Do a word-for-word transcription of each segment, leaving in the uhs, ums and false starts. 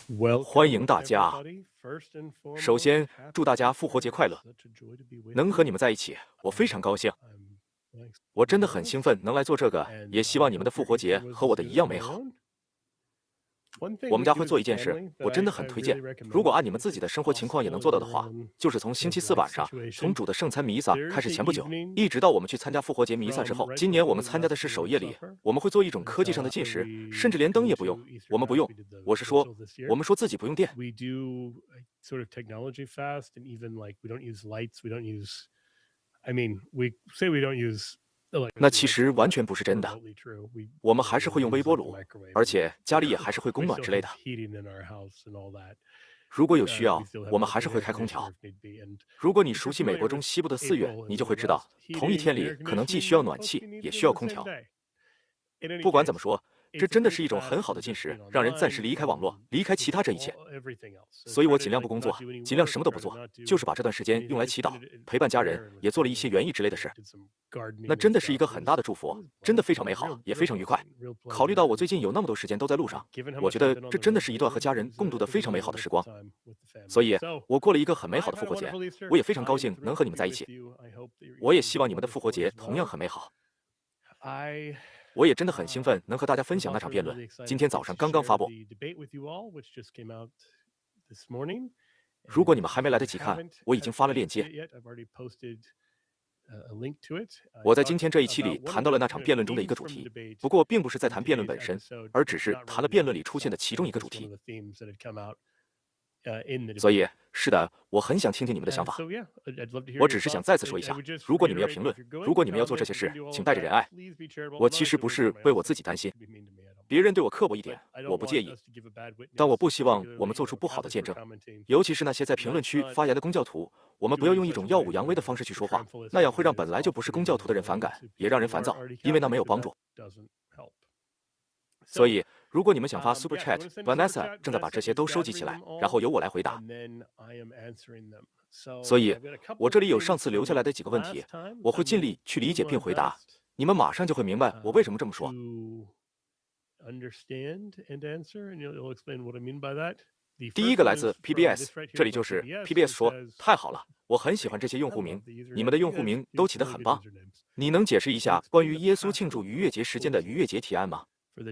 欢迎大家！首先，祝大家复活节快乐！能和你们在一起，我非常高兴。我真的很兴奋能来做这个，也希望你们的复活节和我的一样美好。我们家会做一件事，我真的很推荐。如果按你们自己的生活情况也能做到的话，就是从星期四晚上，从主的圣餐弥撒开始前不久，一直到我们去参加复活节弥撒之后。今年我们参加的是守夜礼，我们会做一种科技上的进食，甚至连灯也不用。我们不用，我是说，我们说自己不用电。那其实完全不是真的，我们还是会用微波炉，而且家里也还是会供暖之类的。如果有需要，我们还是会开空调。如果你熟悉美国中西部的四月，你就会知道，同一天里可能既需要暖气，也需要空调。不管怎么说，这真的是一种很好的进食，让人暂时离开网络，离开其他这一切。所以我尽量不工作，尽量什么都不做，就是把这段时间用来祈祷、陪伴家人，也做了一些园艺之类的事。那真的是一个很大的祝福，真的非常美好，也非常愉快。考虑到我最近有那么多时间都在路上，我觉得这真的是一段和家人共度的非常美好的时光。所以，我过了一个很美好的复活节，我也非常高兴能和你们在一起。我也希望你们的复活节同样很美好。我也真的很兴奋能和大家分享那场辩论，今天早上刚刚发布。如果你们还没来得及看，我已经发了链接。我在今天这一期里谈到了那场辩论中的一个主题，不过并不是在谈辩论本身，而只是谈了辩论里出现的其中一个主题。所以，是的，我很想听听你们的想法。我只是想再次说一下，如果你们要评论，如果你们要做这些事，请带着仁爱。我其实不是为我自己担心，别人对我刻薄一点，我不介意，但我不希望我们做出不好的见证，尤其是那些在评论区发言的公教徒。我们不要用一种耀武扬威的方式去说话，那样会让本来就不是公教徒的人反感，也让人烦躁，因为那没有帮助。所以，如果你们想发 Super Chat，Vanessa 正在把这些都收集起来，然后由我来回答。所以，我这里有上次留下来的几个问题，我会尽力去理解并回答。你们马上就会明白我为什么这么说。第一个来自 P B S， 这里就是 P B S 说：“太好了，我很喜欢这些用户名，你们的用户名都起得很棒。你能解释一下关于耶稣庆祝逾越节时间的逾越节提案吗？”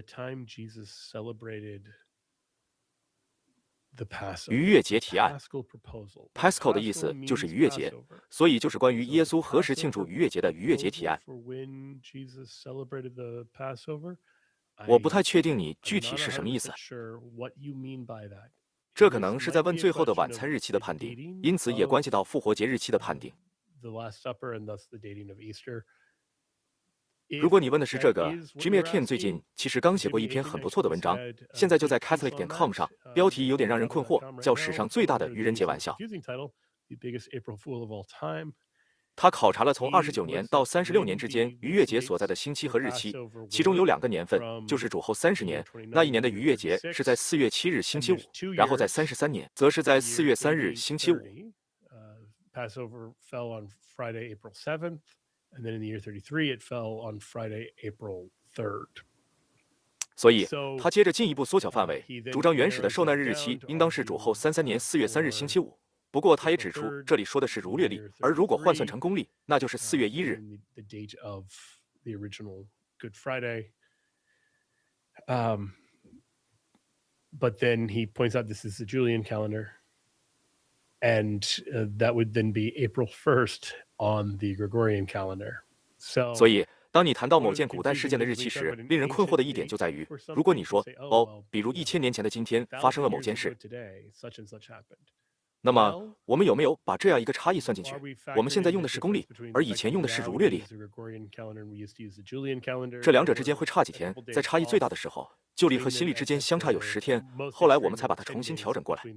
逾越节提案 ，Paschal 的意思就是逾越节，所以就是关于耶稣何时庆祝逾越节的逾越节提案。我不太确定你具体是什么意思。这可能是在问最后的晚餐日期的判定，因此也关系到复活节日期的判定。如果你问的是这个 ，Jimmy Akin 最近其实刚写过一篇很不错的文章，现在就在 Catholic 点 com 上，标题有点让人困惑，叫“史上最大的愚人节玩笑”。他考察了从二十九年到三十六年之间逾越节所在的星期和日期，其中有两个年份就是主后三十年，那一年的逾越节是在四月七日星期五，然后在三十三年则是在四月三日星期五。所以，他接着进一步缩小范围，主张原始的受难日日期应当是主后三三年四月三日星期五。不过，他也指出，这里说的是儒略历，而如果换算成公历，那就是四月一日。 Um, but then he points out this is the Julian calendar, and uh, that would then be April first on the Gregorian calendar. So, 所以，当你谈到某件古代事件的日期时，令人困惑的一点就在于，如果你说，哦，比如一千年前的今天发生了某件事，那么我们有没有把这样一个差异算进去？我们现在用的是公历，而以前用的是儒略历，这两者之间会差几天？在差异最大的时候，旧历和新历之间相差有十天，后来我们才把它重新调整过来。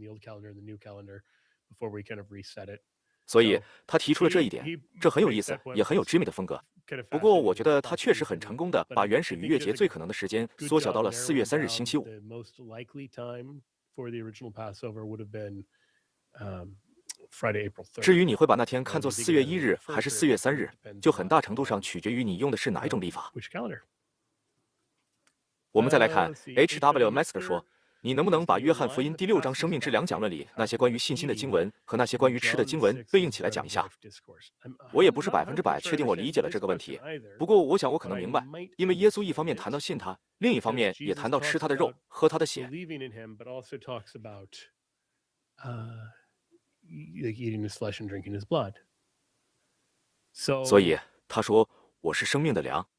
所以他提出了这一点，这很有意思，也很有 Jimmy 的风格。不过，我觉得他确实很成功的把原始逾越节最可能的时间缩小到了四月三日星期五。至于你会把那天看作四月一日还是四月三日，就很大程度上取决于你用的是哪一种历法。我们再来看 H W Metzger 说， 你能不能把约翰福音第六章生命之粮讲论里那些关于信心的经文和那些关于吃的经文对应起来讲一下？我也不是百分之百确定我理解了这个问题，不过我想我可能明白，因为耶稣一方面谈到信他，另一方面也谈到吃他的肉、喝他的血。所以他说我是生命的粮。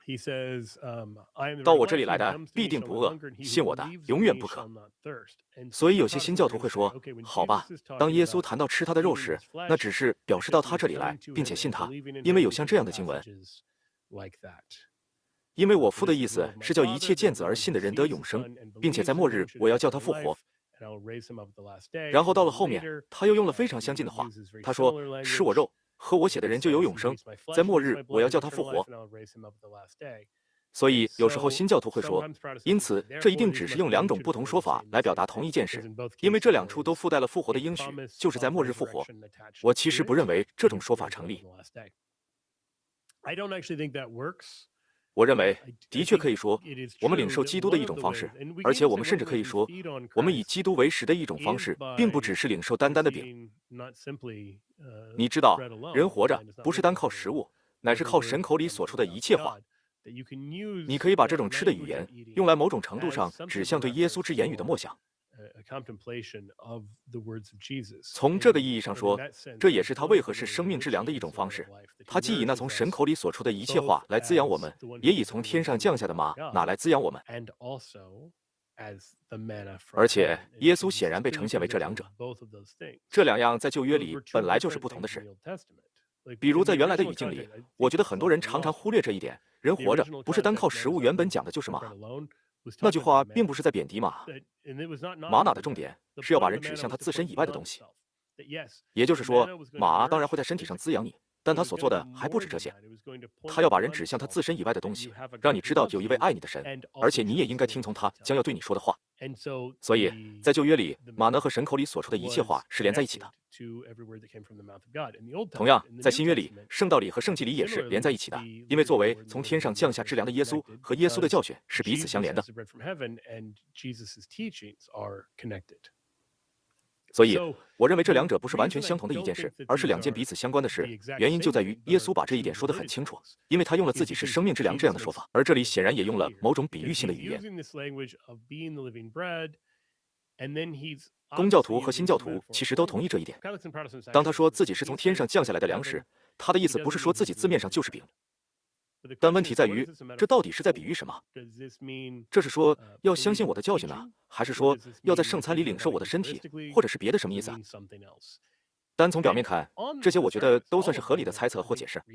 到我这里来的必定不饿，信我的永远不渴。所以有些新教徒会说，好吧，当耶稣谈到吃他的肉时，那只是表示到他这里来，并且信他，因为有像这样的经文。因为我父的意思是叫一切见子而信的人得永生，并且在末日我要叫他复活。然后到了后面，他又用了非常相近的话，他说：吃我肉喝我血的人就有永生，在末日我要叫他复活。所以有时候新教徒会说，因此这一定只是用两种不同说法来表达同一件事，因为这两处都附带了复活的应许，就是在末日复活。我其实不认为这种说法成立。我认为的确可以说，我们领受基督的一种方式，而且我们甚至可以说，我们以基督为食的一种方式，并不只是领受单单的饼。你知道，人活着不是单靠食物，乃是靠神口里所出的一切话。你可以把这种吃的语言用来某种程度上指向对耶稣之言语的默想。从这个意义上说，这也是他为何是生命之粮的一种方式。他既以那从神口里所出的一切话来滋养我们，也以从天上降下的马拿来滋养我们。而且耶稣显然被呈现为这两者。这两样在旧约里本来就是不同的事。比如在原来的语境里，我觉得很多人常常忽略这一点。人活着不是单靠食物，原本讲的就是马。那句话并不是在贬低马，马哪的重点是要把人指向他自身以外的东西。也就是说，马当然会在身体上滋养你，但他所做的还不止这些。他要把人指向他自身以外的东西，让你知道有一位爱你的神，而且你也应该听从他将要对你说的话。所以在旧约里，马呢和神口里所出的一切话是连在一起的。同样，在新约里，圣道里和圣迹里也是连在一起的，因为作为从天上降下之粮的耶稣和耶稣的教训是彼此相连的。所以，我认为这两者不是完全相同的一件事，而是两件彼此相关的事。原因就在于耶稣把这一点说得很清楚，因为他用了自己是生命之粮这样的说法，而这里显然也用了某种比喻性的语言。公教徒和新教徒其实都同意这一点。当他说自己是从天上降下来的粮食，他的意思不是说自己字面上就是饼。但问题在于，这到底是在比喻什么？这是说要相信我的教训呢，还是说要在圣餐里领受我的身体，或者是别的什么意思啊？单从表面看，这些我觉得都算是合理的猜测或解释。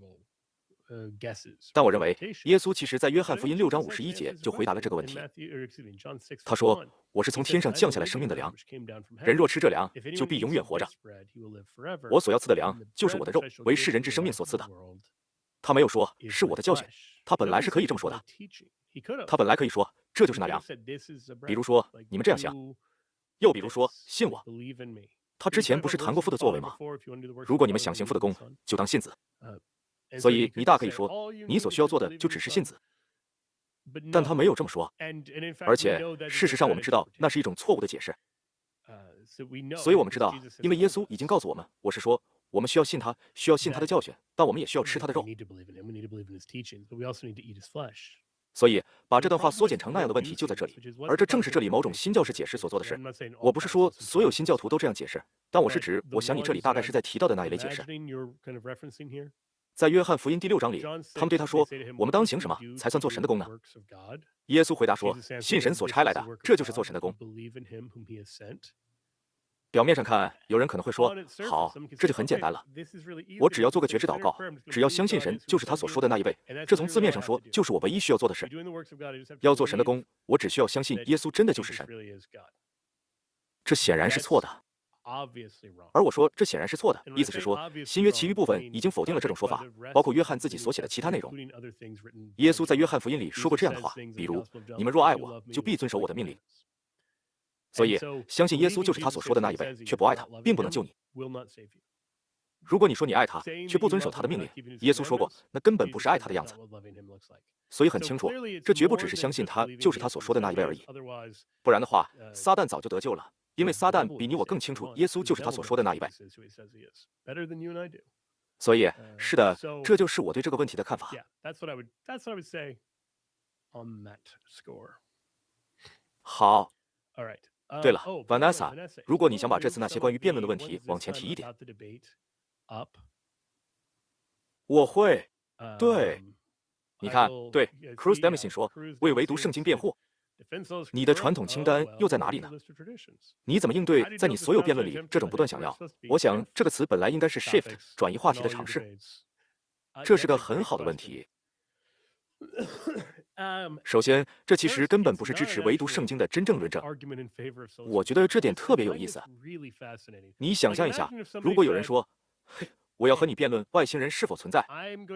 但我认为，耶稣其实在约翰福音六章五十一节就回答了这个问题。他说：“我是从天上降下来生命的粮，人若吃这粮，就必永远活着。我所要赐的粮，就是我的肉，为世人之生命所赐的。”他没有说是我的教训，他本来是可以这么说的。他本来可以说这就是那粮，比如说你们这样想，又比如说信我。他之前不是谈过父的作为吗？如果你们想行父的功，就当信子。所以你大可以说，你所需要做的就只是信子。但他没有这么说，而且事实上我们知道那是一种错误的解释。所以我们知道，因为耶稣已经告诉我们，我是说，我们需要信他，需要信他的教训，但我们也需要吃他的肉。所以把这段话缩减成那样的问题就在这里，而这正是这里某种新教式解释所做的事。我不是说所有新教徒都这样解释，但我是指，我想你这里大概是在提到的那一类解释。在约翰福音第六章里，他们对他说：“我们当行什么才算做神的功呢？”耶稣回答说：“信神所差来的，这就是做神的功。”表面上看，有人可能会说：“好，这就很简单了。我只要做个觉知祷告，只要相信神就是他所说的那一位，这从字面上说就是我唯一需要做的事。要做神的功，我只需要相信耶稣真的就是神。”这显然是错的。而我说这显然是错的，意思是说，新约其余部分已经否定了这种说法，包括约翰自己所写的其他内容。耶稣在约翰福音里说过这样的话，比如：“你们若爱我，就必遵守我的命令。”所以，相信耶稣就是他所说的那一位，却不爱他，并不能救你。 如果你说你爱他，却不遵守他的命令，耶稣说过，那根本不是爱他的样子。所以很清楚，这绝不只是相信他就是他所说的那一位而已。不然的话，撒旦早就得救了，因为撒旦比你我更清楚耶稣就是他所说的那一位。所以，是的，这就是我对这个问题的看法。好。对了 ，Vanessa， 如果你想把这次那些关于辩论的问题往前提一点，我会。对，你看，对 ，Cruz Demisin 说为唯独圣经辩护，你的传统清单又在哪里呢？你怎么应对在你所有辩论里这种不断想要？我想这个词本来应该是 shift 转移话题的尝试，这是个很好的问题。首先，这其实根本不是支持唯独圣经的真正论证。我觉得这点特别有意思。你想象一下，如果有人说，嘿，我要和你辩论外星人是否存在，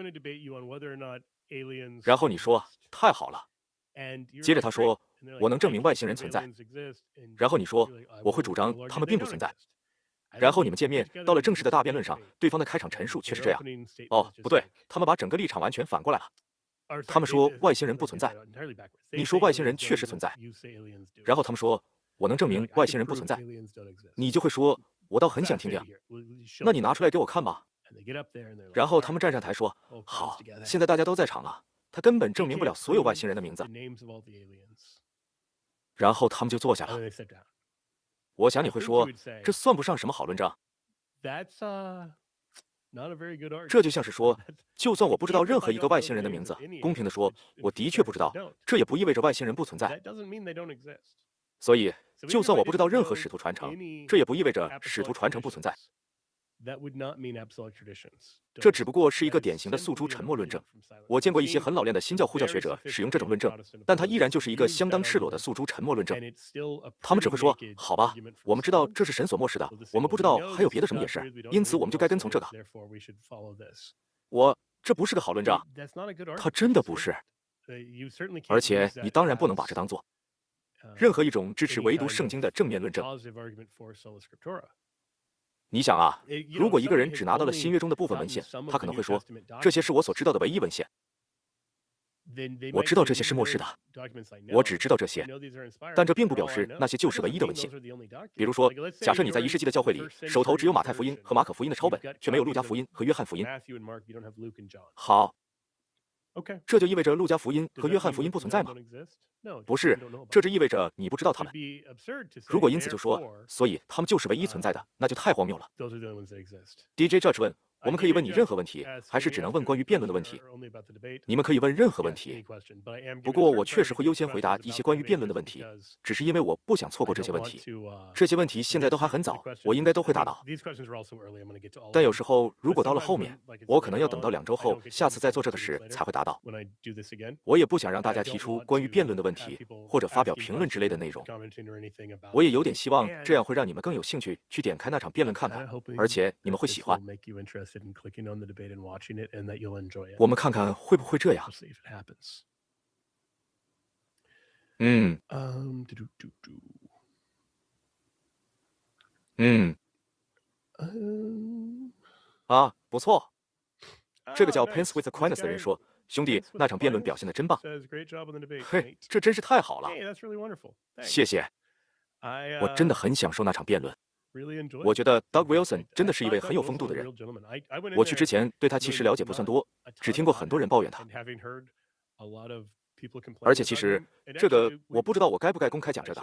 然后你说太好了，接着他说我能证明外星人存在，然后你说我会主张他们并不存在，然后你们见面到了正式的大辩论上，对方的开场陈述却是这样：哦，不对，他们把整个立场完全反过来了。他们说外星人不存在，你说外星人确实存在，然后他们说我能证明外星人不存在，你就会说我倒很想听听，那你拿出来给我看吧。然后他们站上台说好，现在大家都在场了，他根本证明不了所有外星人的名字。然后他们就坐下了。我想你会说这算不上什么好论证。这就像是说，就算我不知道任何一个外星人的名字，公平地说，我的确不知道，这也不意味着外星人不存在。所以，就算我不知道任何使徒传承，这也不意味着使徒传承不存在。这只不过是一个典型的诉诸沉默论证。我见过一些很老练的新教护教学者使用这种论证，但它依然就是一个相当赤裸的诉诸沉默论证。他们只会说：“好吧，我们知道这是神所漠视的，我们不知道还有别的什么也是，因此我们就该跟从这个。”我这不是个好论证，它真的不是。而且你当然不能把这当做任何一种支持唯独圣经的正面论证。你想啊，如果一个人只拿到了新约中的部分文献，他可能会说，这些是我所知道的唯一文献。我知道这些是末世的，我只知道这些，但这并不表示那些就是唯一的文献。比如说，假设你在一世纪的教会里，手头只有马太福音和马可福音的抄本，却没有路加福音和约翰福音。好，这就意味着路加福音和约翰福音不存在吗？不是，这只意味着你不知道他们。如果因此就说，所以他们就是唯一存在的，那就太荒谬了。D J Judge 问，我们可以问你任何问题，还是只能问关于辩论的问题？你们可以问任何问题，不过我确实会优先回答一些关于辩论的问题，只是因为我不想错过这些问题。这些问题现在都还很早，我应该都会答到。但有时候，如果到了后面，我可能要等到两周后，下次再做这个时才会答到。我也不想让大家提出关于辩论的问题，或者发表评论之类的内容。我也有点希望这样会让你们更有兴趣去点开那场辩论看看，而且你们会喜欢。我们看看会不会这样。嗯嗯啊，不错。这个叫 Pence with Aquinas 的人说，兄弟，那场辩论表现得真棒。嘿，这真是太好了。谢谢。我真的很享受那场辩论。我觉得 Doug Wilson 真的是一位很有风度的人。我去之前对他其实了解不算多，只听过很多人抱怨他。而且其实这个我不知道我该不该公开讲这个。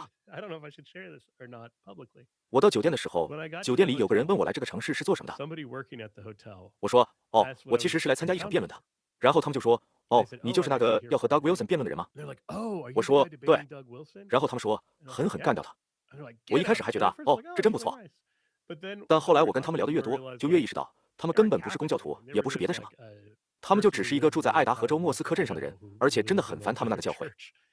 我到酒店的时候，酒店里有个人问我来这个城市是做什么的。我说，哦，我其实是来参加一场辩论的。然后他们就说，哦，你就是那个要和 Doug Wilson 辩论的人吗？我说，对。然后他们说，狠狠干掉他。我一开始还觉得，哦，这真不错。但后来我跟他们聊得越多，就越意识到，他们根本不是公教徒，也不是别的什么。他们就只是一个住在爱达荷州莫斯科镇上的人，而且真的很烦他们那个教会。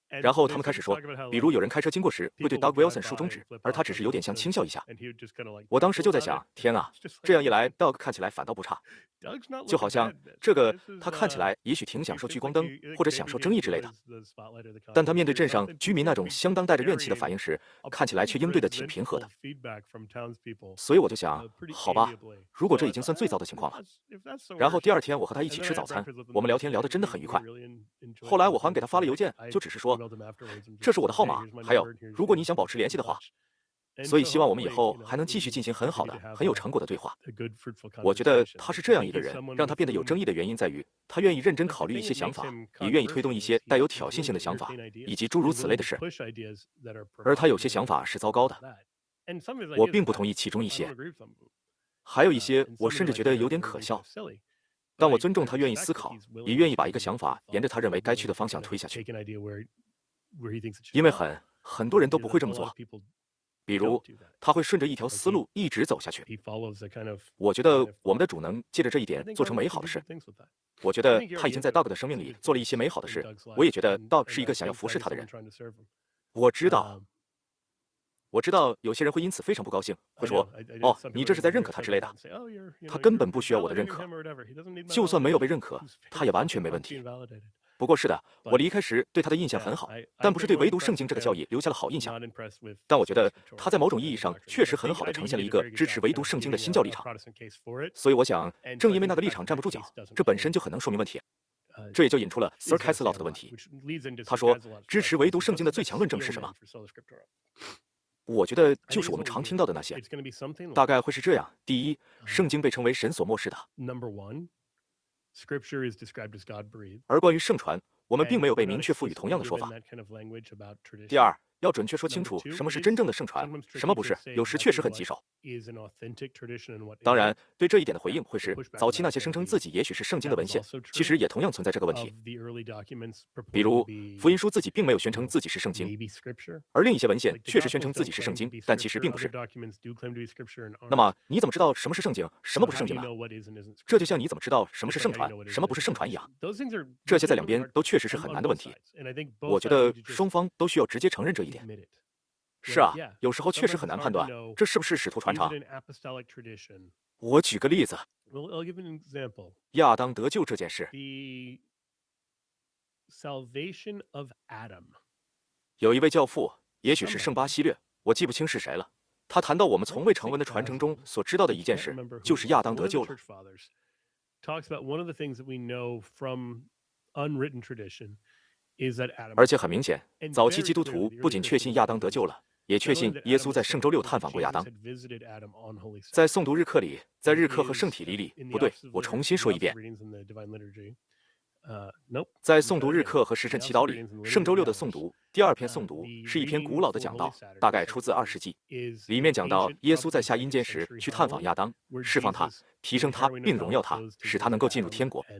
然后他们开始说，比如有人开车经过时会对 Doug Wilson 竖中指，而他只是有点像轻笑一下。我当时就在想，天啊，这样一来 ，Doug 看起来反倒不差，就好像这个他看起来也许挺享受聚光灯或者享受争议之类的，但他面对镇上居民那种相当带着怨气的反应时，看起来却应对的挺平和的。所以我就想，好吧，如果这已经算最糟的情况了。然后第二天我和他一起吃早餐，我们聊天聊得真的很愉快。后来我还给他发了邮件，就只是说，这是我的号码，还有如果你想保持联系的话。所以希望我们以后还能继续进行很好的、很有成果的对话。我觉得他是这样一个人，让他变得有争议的原因在于，他愿意认真考虑一些想法，也愿意推动一些带有挑衅性的想法，以及诸如此类的事。而他有些想法是糟糕的，我并不同意其中一些，还有一些我甚至觉得有点可笑。但我尊重他愿意思考，也愿意把一个想法沿着他认为该去的方向推下去，因为很很多人都不会这么做。比如，他会顺着一条思路一直走下去。我觉得我们的主能借着这一点做成美好的事。我觉得他已经在 Doug 的生命里做了一些美好的事。我也觉得 Doug 是一个想要服侍他的人。我知道，我知道有些人会因此非常不高兴，会说：“哦，你这是在认可他之类的。”他根本不需要我的认可，就算没有被认可，他也完全没问题。不过是的，我离开时对他的印象很好，但不是对唯独圣经这个教义留下了好印象。但我觉得他在某种意义上确实很好地呈现了一个支持唯独圣经的新教立场。所以我想，正因为那个立场站不住脚，这本身就很能说明问题。这也就引出了 Sir Caslot 的问题。他说，支持唯独圣经的最强论证是什么？我觉得就是我们常听到的那些，大概会是这样：第一，圣经被称为神所漠视的。而关于圣传，我们并没有被明确赋予同样的说法。第二，要准确说清楚什么是真正的圣传，什么不是，有时确实很棘手。当然，对这一点的回应会是，早期那些声称自己也许是圣经的文献，其实也同样存在这个问题。比如，福音书自己并没有宣称自己是圣经，而另一些文献确实宣称自己是圣经，但其实并不是。那么，你怎么知道什么是圣经，什么不是圣经呢？这就像你怎么知道什么是圣传，什么不是圣传一样。这些在两边都确实是很难的问题。我觉得双方都需要直接承认这一点。是啊，有时候确实很难判断这是不是使徒传承。我举个例子，亚当得救这件事，有一位教父，也许是圣巴西略，我记不清是谁了。他谈到我们从未成文的传承中所知道的一件事，就是亚当得救了。而且很明显，早期基督徒不仅确信亚当得救了，也确信耶稣在圣周六探访过亚当。在诵读日课里，在日课和圣体礼里，不对，我重新说一遍。在诵读日课和时辰祈祷里，圣周六的诵读第二篇诵读是一篇古老的讲道，大概出自二世纪。里面讲到耶稣在下阴间时去探访亚当，释放他，提升他，并荣耀他，使他能够进入天国。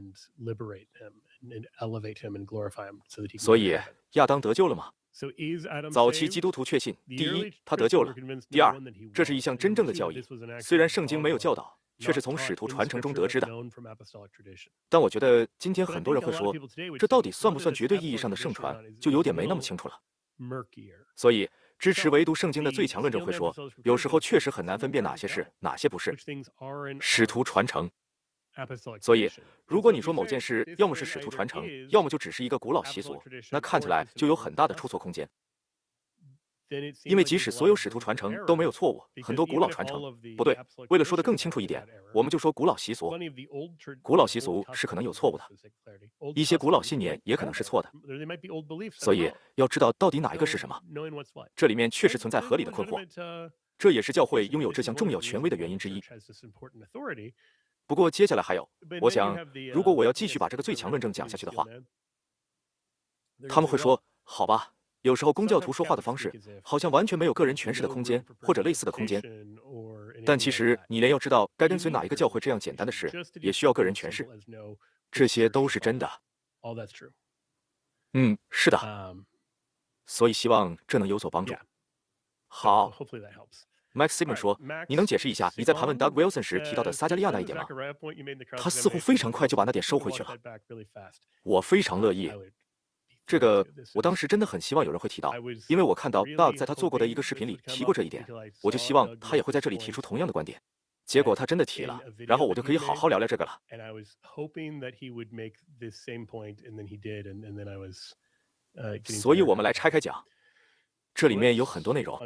所以亚当得救了吗？早期基督徒确信，第一，他得救了；第二，这是一项真正的教义，虽然圣经没有教导，却是从使徒传承中得知的。但我觉得今天很多人会说，这到底算不算绝对意义上的圣传，就有点没那么清楚了。所以支持唯独圣经的最强论证会说，有时候确实很难分辨哪些是，哪些不是使徒传承。所以，如果你说某件事要么是使徒传承，要么就只是一个古老习俗，那看起来就有很大的出错空间。因为即使所有使徒传承都没有错误，很多古老传承不对。为了说得更清楚一点，我们就说古老习俗。古老习俗是可能有错误的，一些古老信念也可能是错的。所以要知道到底哪一个是什么，这里面确实存在合理的困惑。这也是教会拥有这项重要权威的原因之一。不过接下来还有，我想，如果我要继续把这个最强论证讲下去的话，他们会说：“好吧，有时候公教徒说话的方式好像完全没有个人诠释的空间，或者类似的空间。但其实你连要知道该跟随哪一个教会这样简单的事，也需要个人诠释。这些都是真的。”嗯，是的。所以希望这能有所帮助。好。Max Sigmund 说：“你能解释一下你在盘问 Doug Wilson 时提到的撒加利亚那一点吗？”他似乎非常快就把那点收回去了。我非常乐意。 这个我当时真的很希望有人会提到，因为我看到 Doug 在他做过的一个视频里提过这一点，我就希望他也会在这里提出同样的观点。结果他真的提了，然后我就可以好好聊聊这个了。所以我们来拆开讲，这里面有很多内容。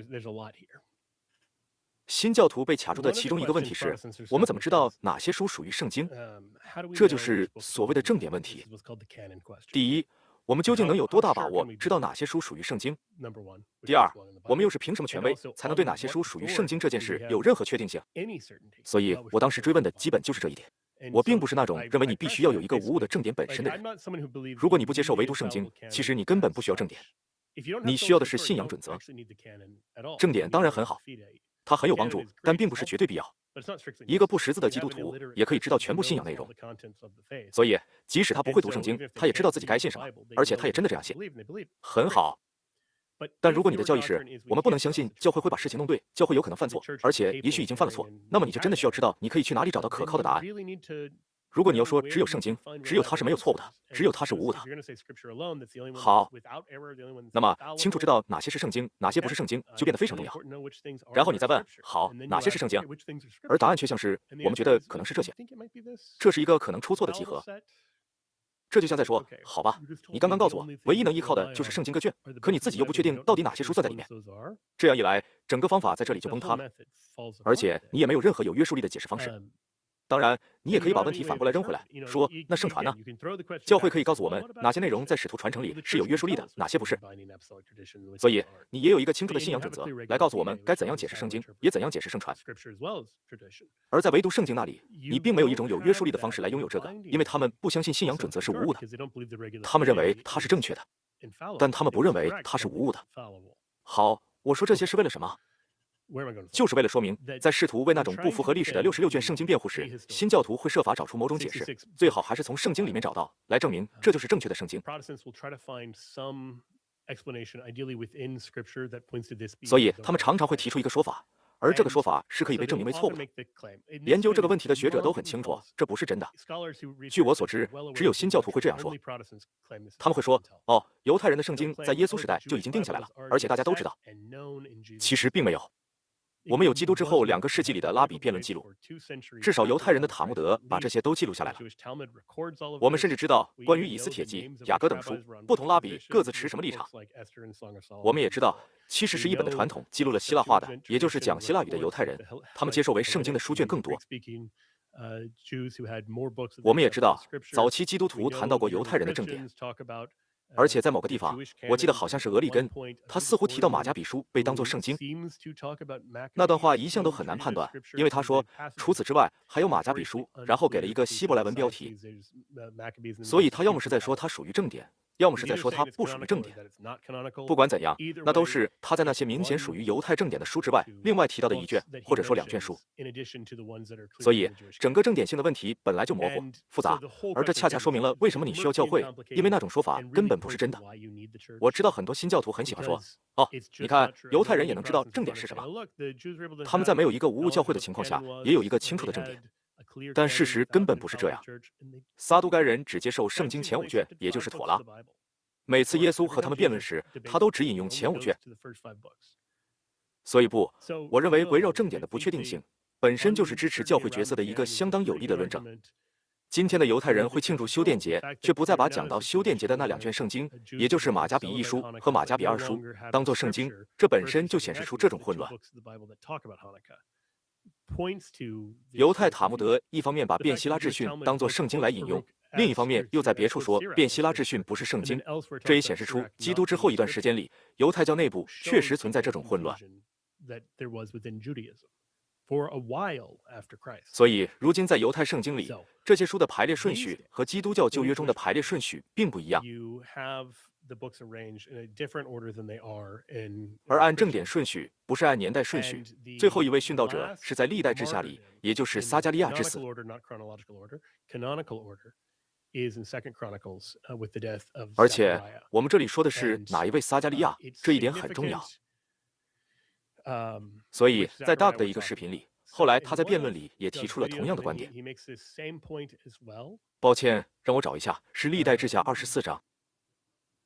新教徒被卡住的其中一个问题是，我们怎么知道哪些书属于圣经？这就是所谓的正典问题。第一，我们究竟能有多大把握知道哪些书属于圣经？第二，我们又是凭什么权威才能对哪些书属于圣经这件事有任何确定性？所以我当时追问的基本就是这一点。我并不是那种认为你必须要有一个无误的正典本身的人。如果你不接受唯独圣经，其实你根本不需要正典，你需要的是信仰准则。正典当然很好，它很有帮助，但并不是绝对必要。一个不识字的基督徒也可以知道全部信仰内容，所以即使他不会读圣经，他也知道自己该信什么，而且他也真的这样信。很好。但如果你的教义是我们不能相信教会会把事情弄对，教会有可能犯错，而且也许已经犯了错，那么你就真的需要知道你可以去哪里找到可靠的答案。如果你要说只有圣经，只有它是没有错误的，只有它是无误的，好，那么清楚知道哪些是圣经，哪些不是圣经，就变得非常重要。然后你再问，好，哪些是圣经？而答案却像是我们觉得可能是这些，这是一个可能出错的集合。这就像在说，好吧，你刚刚告诉我，唯一能依靠的就是圣经各卷，可你自己又不确定到底哪些书算在里面。这样一来，整个方法在这里就崩塌了，而且你也没有任何有约束力的解释方式。当然，你也可以把问题反过来扔回来，说那圣传呢？教会可以告诉我们哪些内容在使徒传承里是有约束力的，哪些不是。所以你也有一个清楚的信仰准则，来告诉我们该怎样解释圣经，也怎样解释圣传。而在唯独圣经那里，你并没有一种有约束力的方式来拥有这个，因为他们不相信信仰准则是无误的，他们认为它是正确的，但他们不认为它是无误的。好，我说这些是为了什么？就是为了说明，在试图为那种不符合历史的六十六卷圣经辩护时，新教徒会设法找出某种解释，最好还是从圣经里面找到，来证明这就是正确的圣经。所以他们常常会提出一个说法，而这个说法是可以被证明为错误的。研究这个问题的学者都很清楚，这不是真的。据我所知，只有新教徒会这样说，他们会说，哦，犹太人的圣经在耶稣时代就已经定下来了，而且大家都知道。其实并没有。我们有基督之后两个世纪里的拉比辩论记录，至少犹太人的塔木德把这些都记录下来了。我们甚至知道关于以斯帖记、雅各等书，不同拉比各自持什么立场。我们也知道七十是一本的传统记录了希腊话的，也就是讲希腊语的犹太人，他们接受为圣经的书卷更多。我们也知道早期基督徒谈到过犹太人的正典。而且在某个地方，我记得好像是俄利根，他似乎提到马加比书被当作圣经。那段话一向都很难判断，因为他说除此之外还有马加比书，然后给了一个希伯来文标题，所以他要么是在说它属于正典，要么是在说它不属于正典。不管怎样，那都是他在那些明显属于犹太正典的书之外，另外提到的一卷或者说两卷书。所以整个正典性的问题本来就模糊复杂，而这恰恰说明了为什么你需要教会，因为那种说法根本不是真的。我知道很多新教徒很喜欢说，哦，你看犹太人也能知道正典是什么，他们在没有一个无误教会的情况下，也有一个清楚的正典。但事实根本不是这样。撒都该人只接受圣经前五卷，也就是妥拉。每次耶稣和他们辩论时，他都只引用前五卷。所以不，我认为围绕正典的不确定性本身就是支持教会角色的一个相当有力的论证。今天的犹太人会庆祝修殿节，却不再把讲到修殿节的那两卷圣经，也就是马加比一书和马加比二书，当作圣经，这本身就显示出这种混乱。犹太塔木德一方面把变希拉秩训当作圣经来引用，另一方面又在别处说变希拉秩训不是圣经，这也显示出基督之后一段时间里，犹太教内部确实存在这种混乱。所以如今在犹太圣经里，这些书的排列顺序和基督教旧约中的排列顺序并不一样。而按正典顺序，不是按年代顺序。最后一位殉道者是在历代志下里，也就是撒加利亚之死。而且我们这里说的是哪一位撒加利亚，这一点很重要。所以在 Doug 的一个视频里，后来他在辩论里也提出了同样的观点。抱歉，让我找一下，是历代志下二十四章。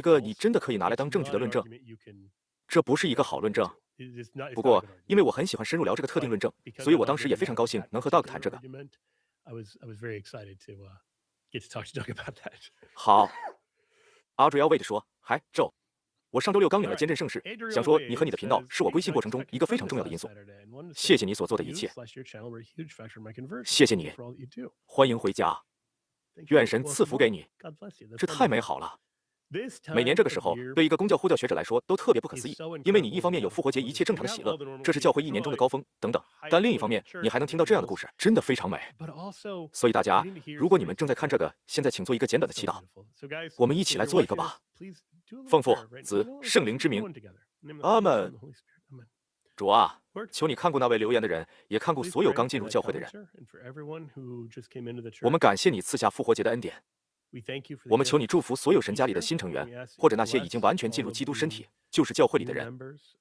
一个你真的可以拿来当证据的论证。这不是一个好论证。不过，因为我很喜欢深入聊这个特定论证，所以我当时也非常高兴能和 Doug 谈这个。好，阿朱 Wade 说：“嗨 ，Joe， 我上周六刚领了监证圣誓，想说你和你的频道是我归信过程中一个非常重要的因素。谢谢你所做的一切，谢谢你，欢迎回家，愿神赐福给你，这太美好了。”每年这个时候，对一个公教呼叫学者来说都特别不可思议，因为你一方面有复活节一切正常的喜乐，这是教会一年中的高峰等等，但另一方面，你还能听到这样的故事，真的非常美。所以大家，如果你们正在看这个，现在请做一个简短的祈祷，我们一起来做一个吧。奉父、子、圣灵之名，阿门。主啊，求你看顾那位留言的人，也看顾所有刚进入教会的人。我们感谢你赐下复活节的恩典。 我们求你祝福所有神家里的新成员，或者那些已经完全进入基督身体，就是教会里的人。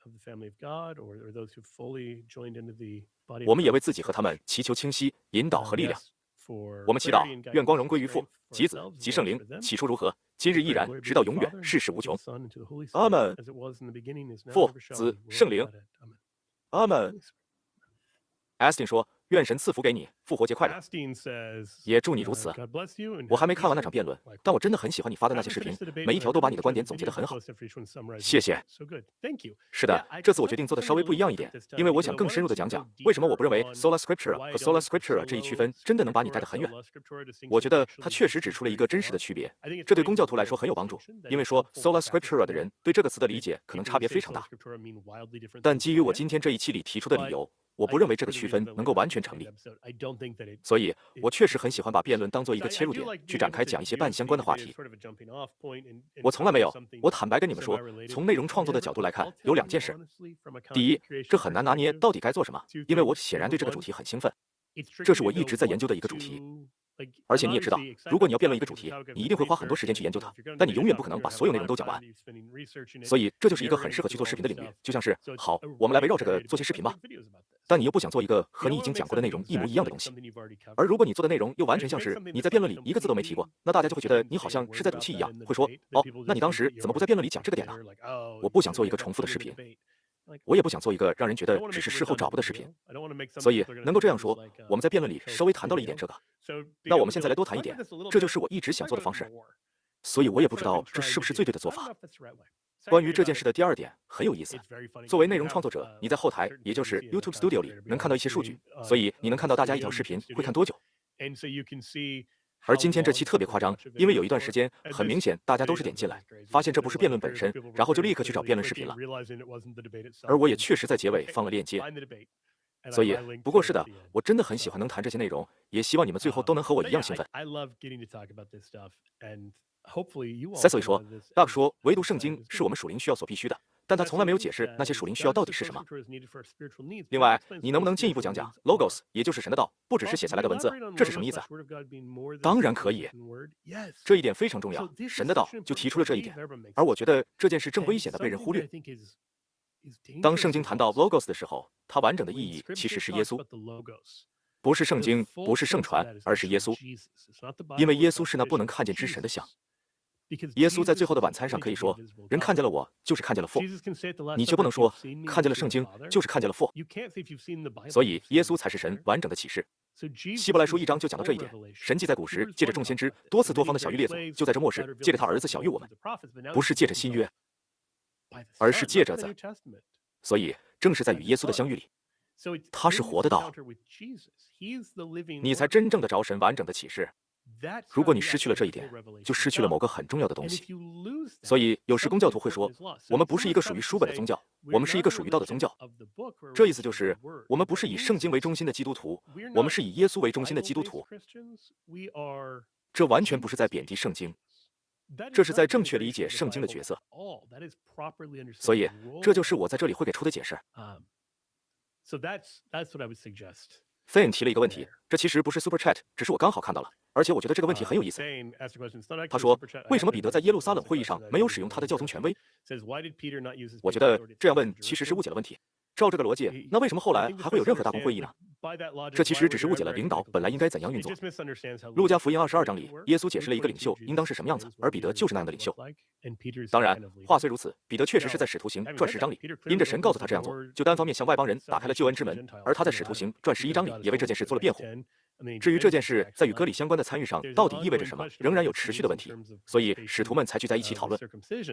我们也为自己和他们祈求清晰、引导和力量。我们祈祷，愿光荣归于父、及子、及圣灵，起初如何，今日依然，直到永远，世事无穷。阿门。父、子、圣灵。阿门。Astin 说：“愿神赐福给你，复活节快乐。”也祝你如此。我还没看完那场辩论，但我真的很喜欢你发的那些视频，每一条都把你的观点总结得很好。谢谢。是的，这次我决定做的稍微不一样一点，因为我想更深入的讲讲为什么我不认为 Sola Scriptura 和 Sola Scriptura 这一区分真的能把你带得很远。我觉得它确实指出了一个真实的区别，这对公教徒来说很有帮助，因为说 Sola Scriptura 的人对这个词的理解可能差别非常大。但基于我今天这一期里提出的理由，我不认为这个区分能够完全成立，所以我确实很喜欢把辩论当做一个切入点，去展开讲一些半相关的话题。我从来没有，我坦白跟你们说，从内容创作的角度来看，有两件事。第一，这很难拿捏到底该做什么，因为我显然对这个主题很兴奋，这是我一直在研究的一个主题。而且你也知道，如果你要辩论一个主题，你一定会花很多时间去研究它，但你永远不可能把所有内容都讲完。所以这就是一个很适合去做视频的领域，就像是，好，我们来围绕这个做些视频吧。但你又不想做一个和你已经讲过的内容一模一样的东西。而如果你做的内容又完全像是你在辩论里一个字都没提过，那大家就会觉得你好像是在赌气一样，会说，哦，那你当时怎么不在辩论里讲这个点呢？我不想做一个重复的视频。我也不想做一个让人觉得只是事后找补的视频，所以能够这样说，我们在辩论里稍微谈到了一点这个。那我们现在来多谈一点，这就是我一直想做的方式。所以我也不知道这是不是最对的做法。关于这件事的第二点很有意思，作为内容创作者，你在后台，也就是 YouTube Studio 里能看到一些数据，所以你能看到大家一条视频会看多久。而今天这期特别夸张，因为有一段时间很明显大家都是点进来，发现这不是辩论本身，然后就立刻去找辩论视频了。而我也确实在结尾放了链接。所以，不过是的，我真的很喜欢能谈这些内容，也希望你们最后都能和我一样兴奋。Cecily 说 ，Doug 说，唯独圣经是我们属灵需要所必须的，但他从来没有解释那些属灵需要到底是什么。另外，你能不能进一步讲讲 Logos， 也就是神的道，不只是写下来的文字，这是什么意思？当然可以，这一点非常重要。神的道就提出了这一点，而我觉得这件事正危险的被人忽略。当圣经谈到 Logos 的时候，它完整的意义其实是耶稣，不是圣经，不是圣传，而是耶稣，因为耶稣是那不能看见之神的像。耶稣在最后的晚餐上可以说，人看见了我，就是看见了父。你却不能说，看见了圣经，就是看见了父。所以耶稣才是神完整的启示。希伯来书一章就讲到这一点，神既在古时借着众先知多次多方的小谕列祖，就在这末世借着他儿子小谕我们，不是借着新约，而是借着子。所以正是在与耶稣的相遇里，他是活的道，你才真正的着神完整的启示。如果你失去了这一点，就失去了某个很重要的东西。所以有时公教徒会说，我们不是一个属于书本的宗教，我们是一个属于道的宗教。这意思就是，我们不是以圣经为中心的基督徒，我们是以耶稣为中心的基督徒。这完全不是在贬低圣经，这是在正确理解圣经的角色。所以这就是我在这里会给出的解释。Thin 提了一个问题，这其实不是 Super Chat， 只是我刚好看到了，而且我觉得这个问题很有意思。他说，为什么彼得在耶路撒冷会议上没有使用他的教宗权威？我觉得这样问其实是误解了问题。照这个逻辑，那为什么后来还会有任何大公会议呢？这其实只是误解了领导本来应该怎样运作。路加福音二十二章里，耶稣解释了一个领袖应当是什么样子，而彼得就是那样的领袖。当然，话虽如此，彼得确实是在使徒行传十章里，因着神告诉他这样做，就单方面向外邦人打开了救恩之门，而他在使徒行传十一章里也为这件事做了辩护。至于这件事在与割礼相关的参与上到底意味着什么，仍然有持续的问题，所以使徒们才聚在一起讨论。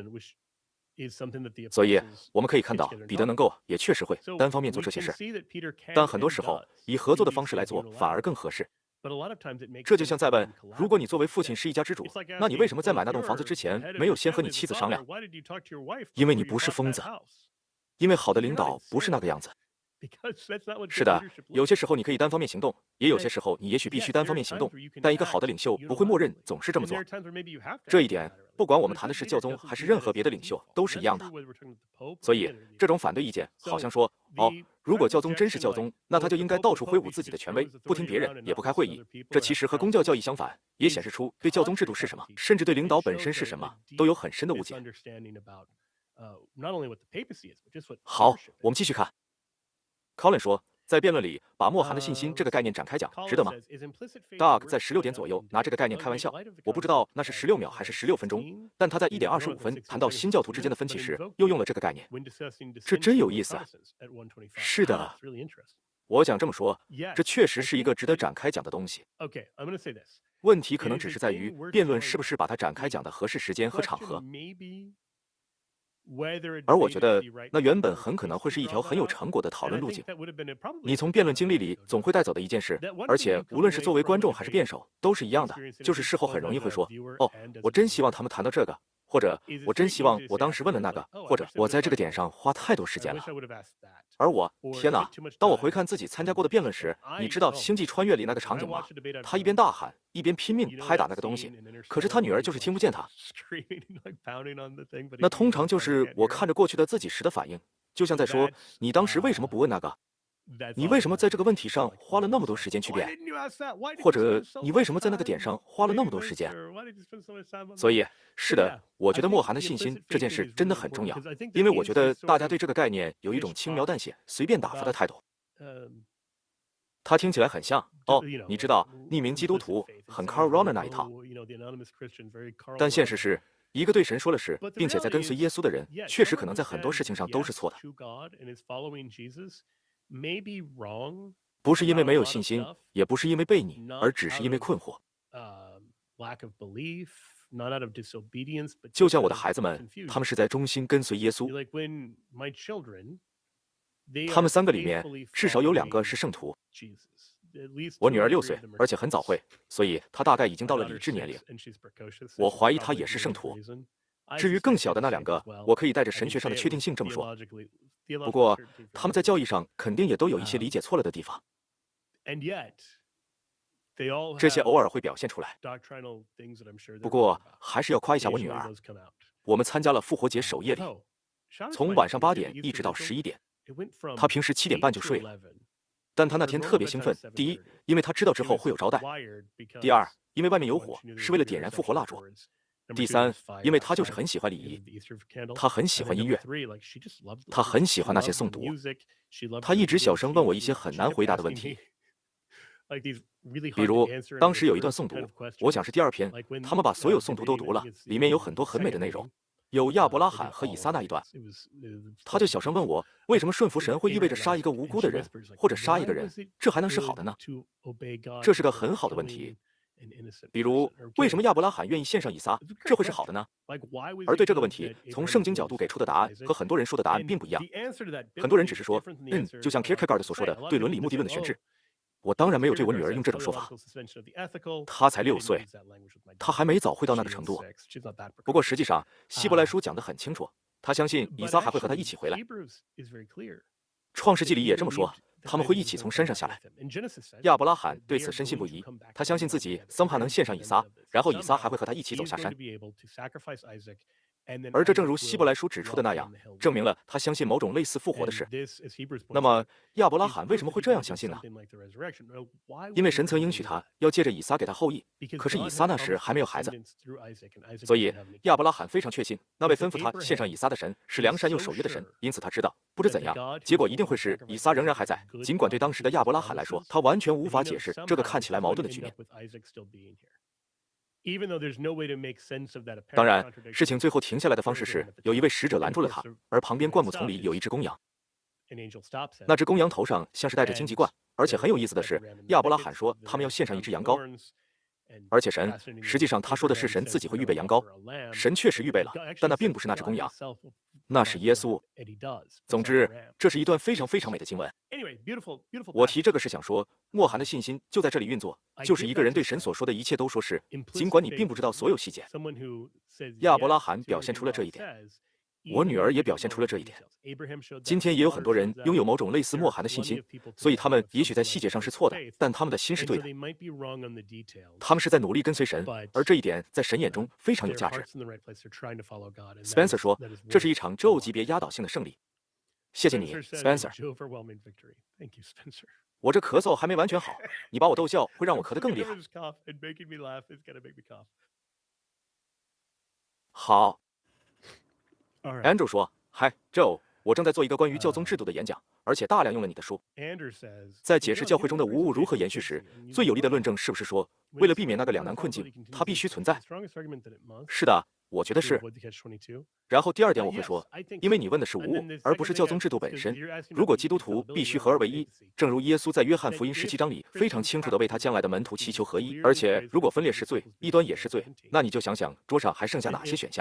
所以我们可以看到，彼得能够，也确实会单方面做这些事，但很多时候以合作的方式来做反而更合适。这就像在问，如果你作为父亲是一家之主，那你为什么在买那栋房子之前没有先和你妻子商量？因为你不是疯子，因为好的领导不是那个样子。是的，有些时候你可以单方面行动，也有些时候你也许必须单方面行动，但一个好的领袖不会默认总是这么做。这一点不管我们谈的是教宗还是任何别的领袖，都是一样的。所以，这种反对意见好像说，哦，如果教宗真是教宗，那他就应该到处挥舞自己的权威，不听别人，也不开会议。这其实和公教教义相反，也显示出对教宗制度是什么，甚至对领导本身是什么，都有很深的误解。好，我们继续看。Colin 说，在辩论里把莫罕的信心这个概念展开讲，值得吗 ？Doug 在十六点左右拿这个概念开玩笑，我不知道那是十六秒还是十六分钟，但他在一点二十五分谈到新教徒之间的分歧时，又用了这个概念，这真有意思。是的，我想这么说，这确实是一个值得展开讲的东西。问题可能只是在于辩论是不是把它展开讲的合适时间和场合。而我觉得，那原本很可能会是一条很有成果的讨论路径。你从辩论经历里总会带走的一件事，而且无论是作为观众还是辩手，都是一样的，就是事后很容易会说：“哦，我真希望他们谈到这个，或者我真希望我当时问了那个，或者我在这个点上花太多时间了。”而我，天哪！当我回看自己参加过的辩论时，你知道《星际穿越》里那个场景吗？他一边大喊，一边拼命拍打那个东西，可是他女儿就是听不见他。那通常就是我看着过去的自己时的反应，就像在说：“你当时为什么不问那个？你为什么在这个问题上花了那么多时间去辩？或者你为什么在那个点上花了那么多时间？”所以，是的，我觉得莫涵的信心这件事真的很重要，因为我觉得大家对这个概念有一种轻描淡写、随便打发的态度。它听起来很像哦，你知道，匿名基督徒很 Carl Rahner 那一套。但现实是，一个对神说了是，并且在跟随耶稣的人，确实可能在很多事情上都是错的。不是因为没有信心，也不是因为悖逆，而只是因为困惑。就像我的孩子们，他们是在忠心跟随耶稣。他们三个里面至少有两个是圣徒。我女儿六岁，而且很早会，所以她大概已经到了理智年龄。我怀疑她也是圣徒。至于更小的那两个，我可以带着神学上的确定性这么说。不过，他们在教义上肯定也都有一些理解错了的地方。这些偶尔会表现出来。不过，还是要夸一下我女儿。我们参加了复活节守夜礼，从晚上八点一直到十一点。她平时七点半就睡了，但她那天特别兴奋。第一，因为她知道之后会有招待；第二，因为外面有火，是为了点燃复活蜡烛；第三，因为她就是很喜欢礼仪，她很喜欢音乐，她很喜欢那些诵读。她一直小声问我一些很难回答的问题。比如，当时有一段诵读，我想是第二篇，他们把所有诵读都读了，里面有很多很美的内容，有亚伯拉罕和以撒那一段。他就小声问我，为什么顺服神会意味着杀一个无辜的人，或者杀一个人，这还能是好的呢？这是个很好的问题。比如，为什么亚伯拉罕愿意献上以撒，这会是好的呢？而对这个问题，从圣经角度给出的答案和很多人说的答案并不一样。很多人只是说，嗯，就像 Kierkegaard 所说的对伦理目的论的悬置。我当然没有对我女儿用这种说法，她才六岁，她还没早会到那个程度。不过实际上，希伯来书讲得很清楚，他相信以撒还会和他一起回来。创世纪里也这么说，他们会一起从山上下来。亚伯拉罕对此深信不疑，他相信自己somehow能献上以撒，然后以撒还会和他一起走下山。而这正如希伯来书指出的那样，证明了他相信某种类似复活的事。那么亚伯拉罕为什么会这样相信呢？因为神曾应许他要借着以撒给他后裔，可是以撒那时还没有孩子，所以亚伯拉罕非常确信那位吩咐他献上以撒的神是良善又守约的神，因此他知道不知怎样，结果一定会是以撒仍然还在，尽管对当时的亚伯拉罕来说，他完全无法解释这个看起来矛盾的局面。当然，事情最后停下来的方式是，有一位使者拦住了他，而旁边灌木丛里有一只公羊。那只公羊头上像是戴着荆棘冠，而且很有意思的是，亚伯拉罕说他们要献上一只羊羔，而且神实际上他说的是神自己会预备羊羔，神确实预备了，但那并不是那只公羊，那是耶稣。总之，这是一段非常非常美的经文。我提这个是想说，莫涵的信心就在这里运作，就是一个人对神所说的一切都说是，尽管你并不知道所有细节。亚伯拉罕表现出了这一点。 我女儿也表现出了这一点。今天也有很多人拥有某种类似默涵的信心，所以他们也许在细节上是错的，但他们的心是对的。他们是在努力跟随神，而这一点在神眼中非常有价值。Spencer 说，这是一场 Joe 级别压倒性的胜利。谢谢你 ，Spencer。我这咳嗽还没完全好，你把我逗笑会让我咳得更厉害。好 ，Andrew 说：“嗨 ，Joe，我正在做一个关于教宗制度的演讲，而且大量用了你的书。在解释教会中的无误如何延续时，最有力的论证是不是说，为了避免那个两难困境，它必须存在？是的，我觉得是。然后第二点我会说，因为你问的是无误，而不是教宗制度本身。如果基督徒必须合而为一，正如耶稣在约翰福音十七章里非常清楚地为他将来的门徒祈求合一，而且如果分裂是罪，异端也是罪，那你就想想桌上还剩下哪些选项。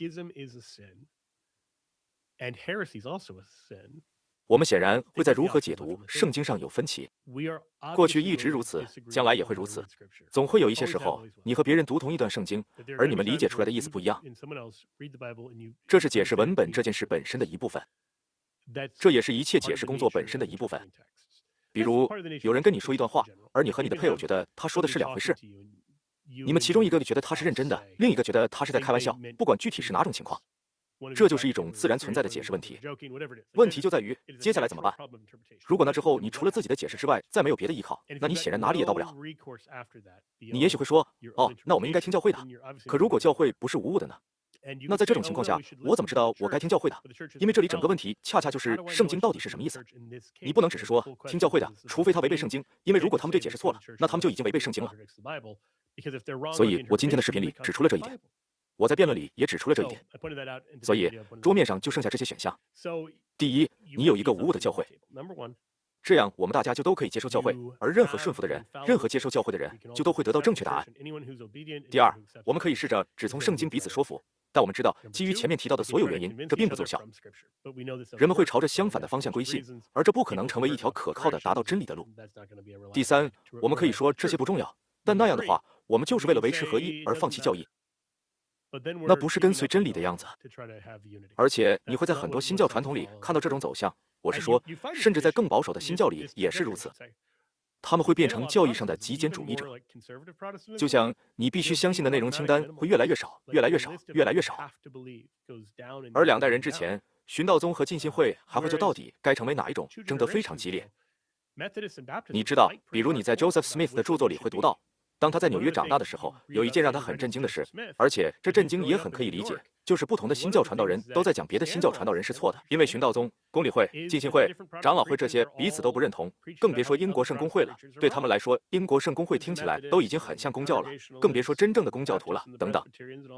我们显然会在如何解读圣经上有分歧，过去一直如此，将来也会如此。总会有一些时候，你和别人读同一段圣经，而你们理解出来的意思不一样。这是解释文本这件事本身的一部分，这也是一切解释工作本身的一部分。比如，有人跟你说一段话，而你和你的配偶觉得他说的是两回事，你们其中一个觉得他是认真的，另一个觉得他是在开玩笑，不管具体是哪种情况。这就是一种自然存在的解释问题。问题就在于接下来怎么办？如果那之后你除了自己的解释之外再没有别的依靠，那你显然哪里也到不了。你也许会说，哦，那我们应该听教会的。可如果教会不是无误的呢？那在这种情况下，我怎么知道我该听教会的？因为这里整个问题恰恰就是圣经到底是什么意思。你不能只是说听教会的，除非他违背圣经，因为如果他们对解释错了，那他们就已经违背圣经了。所以我今天的视频里指出了这一点。我在辩论里也指出了这一点，所以桌面上就剩下这些选项。第一，你有一个无误的教会，这样我们大家就都可以接受教会，而任何顺服的人，任何接受教会的人，就都会得到正确答案。第二，我们可以试着只从圣经彼此说服，但我们知道，基于前面提到的所有原因，这并不奏效。人们会朝着相反的方向归信，而这不可能成为一条可靠的达到真理的路。第三，我们可以说这些不重要，但那样的话，我们就是为了维持合一而放弃教义。那不是跟随真理的样子，而且你会在很多新教传统里看到这种走向。我是说，甚至在更保守的新教里也是如此。他们会变成教义上的极简主义者，就像你必须相信的内容清单会越来越少，越来越少，越来越少。而两代人之前，寻道宗和浸信会还会就到底该成为哪一种争得非常激烈。你知道，比如你在 Joseph Smith 的著作里会读到。当他在纽约长大的时候，有一件让他很震惊的事，而且这震惊也很可以理解，就是不同的新教传道人都在讲别的新教传道人是错的，因为寻道宗、公理会、浸信会、长老会这些彼此都不认同，更别说英国圣公会了。对他们来说，英国圣公会听起来都已经很像公教了，更别说真正的公教徒了，等等。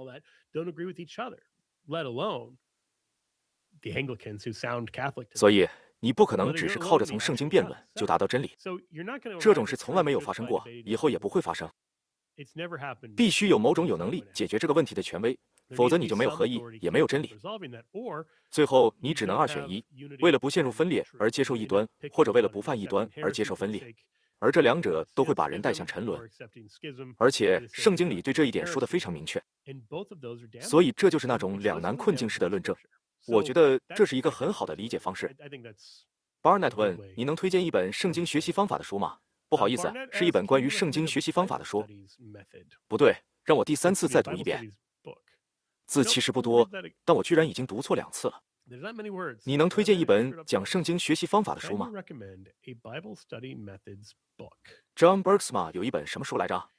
所以你不可能只是靠着从圣经辩论就达到真理，这种事从来没有发生过，以后也不会发生。必须有某种有能力解决这个问题的权威，否则你就没有合一，也没有真理。最后你只能二选一，为了不陷入分裂而接受异端，或者为了不犯异端而接受分裂，而这两者都会把人带向沉沦。而且圣经里对这一点说得非常明确，所以这就是那种两难困境式的论证。我觉得这是一个很好的理解方式。Barnett 问：“你能推荐一本圣经学习方法的书吗？”不好意思，是一本关于圣经学习方法的书。不对，让我第三次再读一遍。字其实不多，但我居然已经读错两次了。你能推荐一本讲圣经学习方法的书吗 ？John Bergsma 有一本什么书来着？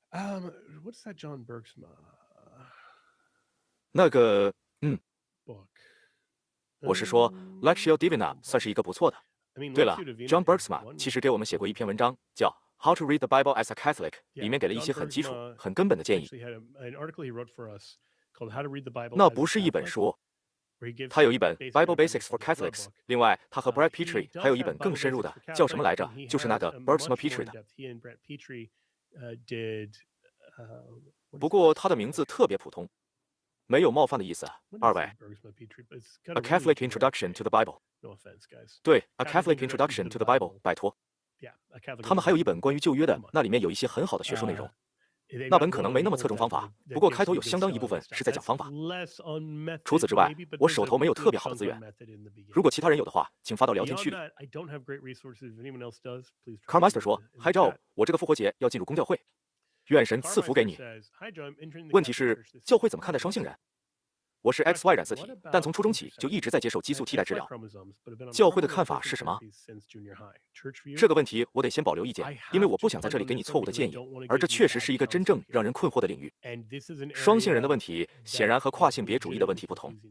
那个，嗯。我是说 ，Lectio Divina 算是一个不错的。对了 ，John Bergsma 其实给我们写过一篇文章，叫《How to Read the Bible as a Catholic》，里面给了一些很基础、很根本的建议。那不是一本书，他有一本《Bible Basics for Catholics》，另外他和 Brad Petrie 还有一本更深入的，叫什么来着？就是那个 Bergsma Petrie 的。不过他的名字特别普通。没有冒犯的意思，二位。A Catholic Introduction to the Bible。对 ，A Catholic Introduction to the Bible，拜托。他们还有一本关于旧约的，那里面有一些很好的学术内容。 那本可能没那么侧重方法，不过开头有相当一部分是在讲方法。除此之外，我手头没有特别好的资源，如果其他人有的话，请发到聊天区里。Carmeister 说：“嗨，Joe，我这个复活节要进入公教会，愿神赐福给你。问题是，教会怎么看待双性人？我是 X Y 染色体，但从初中起就一直在接受激素替代治疗。教会的看法是什么？这个问题我得先保留意见，因为我不想在这里给你错误的建议，而这确实是一个真正让人困惑的领域。双性人的问题显然和跨性别主义的问题不同。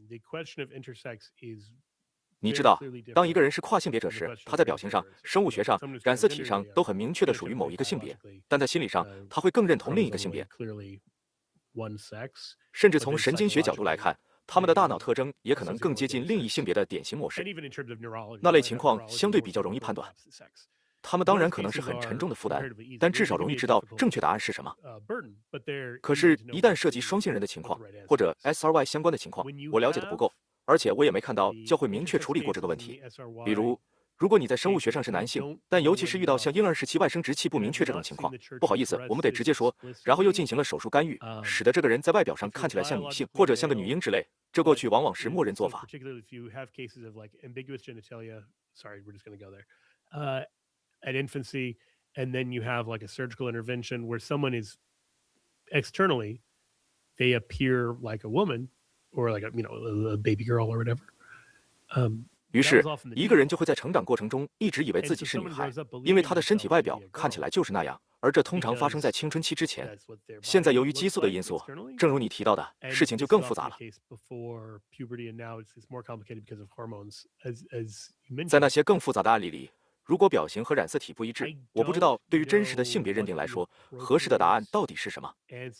你知道，当一个人是跨性别者时，他在表情上、生物学上、染色体上都很明确的属于某一个性别，但在心理上，他会更认同另一个性别。甚至从神经学角度来看，他们的大脑特征也可能更接近另一性别的典型模式。那类情况相对比较容易判断。他们当然可能是很沉重的负担，但至少容易知道正确答案是什么。可是，一旦涉及双性人的情况，或者 S R Y 相关的情况，我了解的不够，而且我也没看到教会明确处理过这个问题。比如，如果你在生物学上是男性，但尤其是遇到像婴儿时期外生殖器不明确这种情况，不好意思，我们得直接说，然后又进行了手术干预，使得这个人在外表上看起来像女性或者像个女婴之类，这过去往往是默认做法。 At infancy, and then you have like a surgical intervention where someone is externally, they appear like a woman or like a, you know, a baby girl or whatever. Um, 于是，一个人就会在成长过程中一直以为自己是女孩，因为她的身体外表看起来就是那样，而这通常发生在青春期之前。现在由于激素的因素，正如你提到的，事情就更复杂了。在那些更复杂的案例里，如果表型和染色体不一致，我不知道对于真实的性别认定来说，合适的答案到底是什么。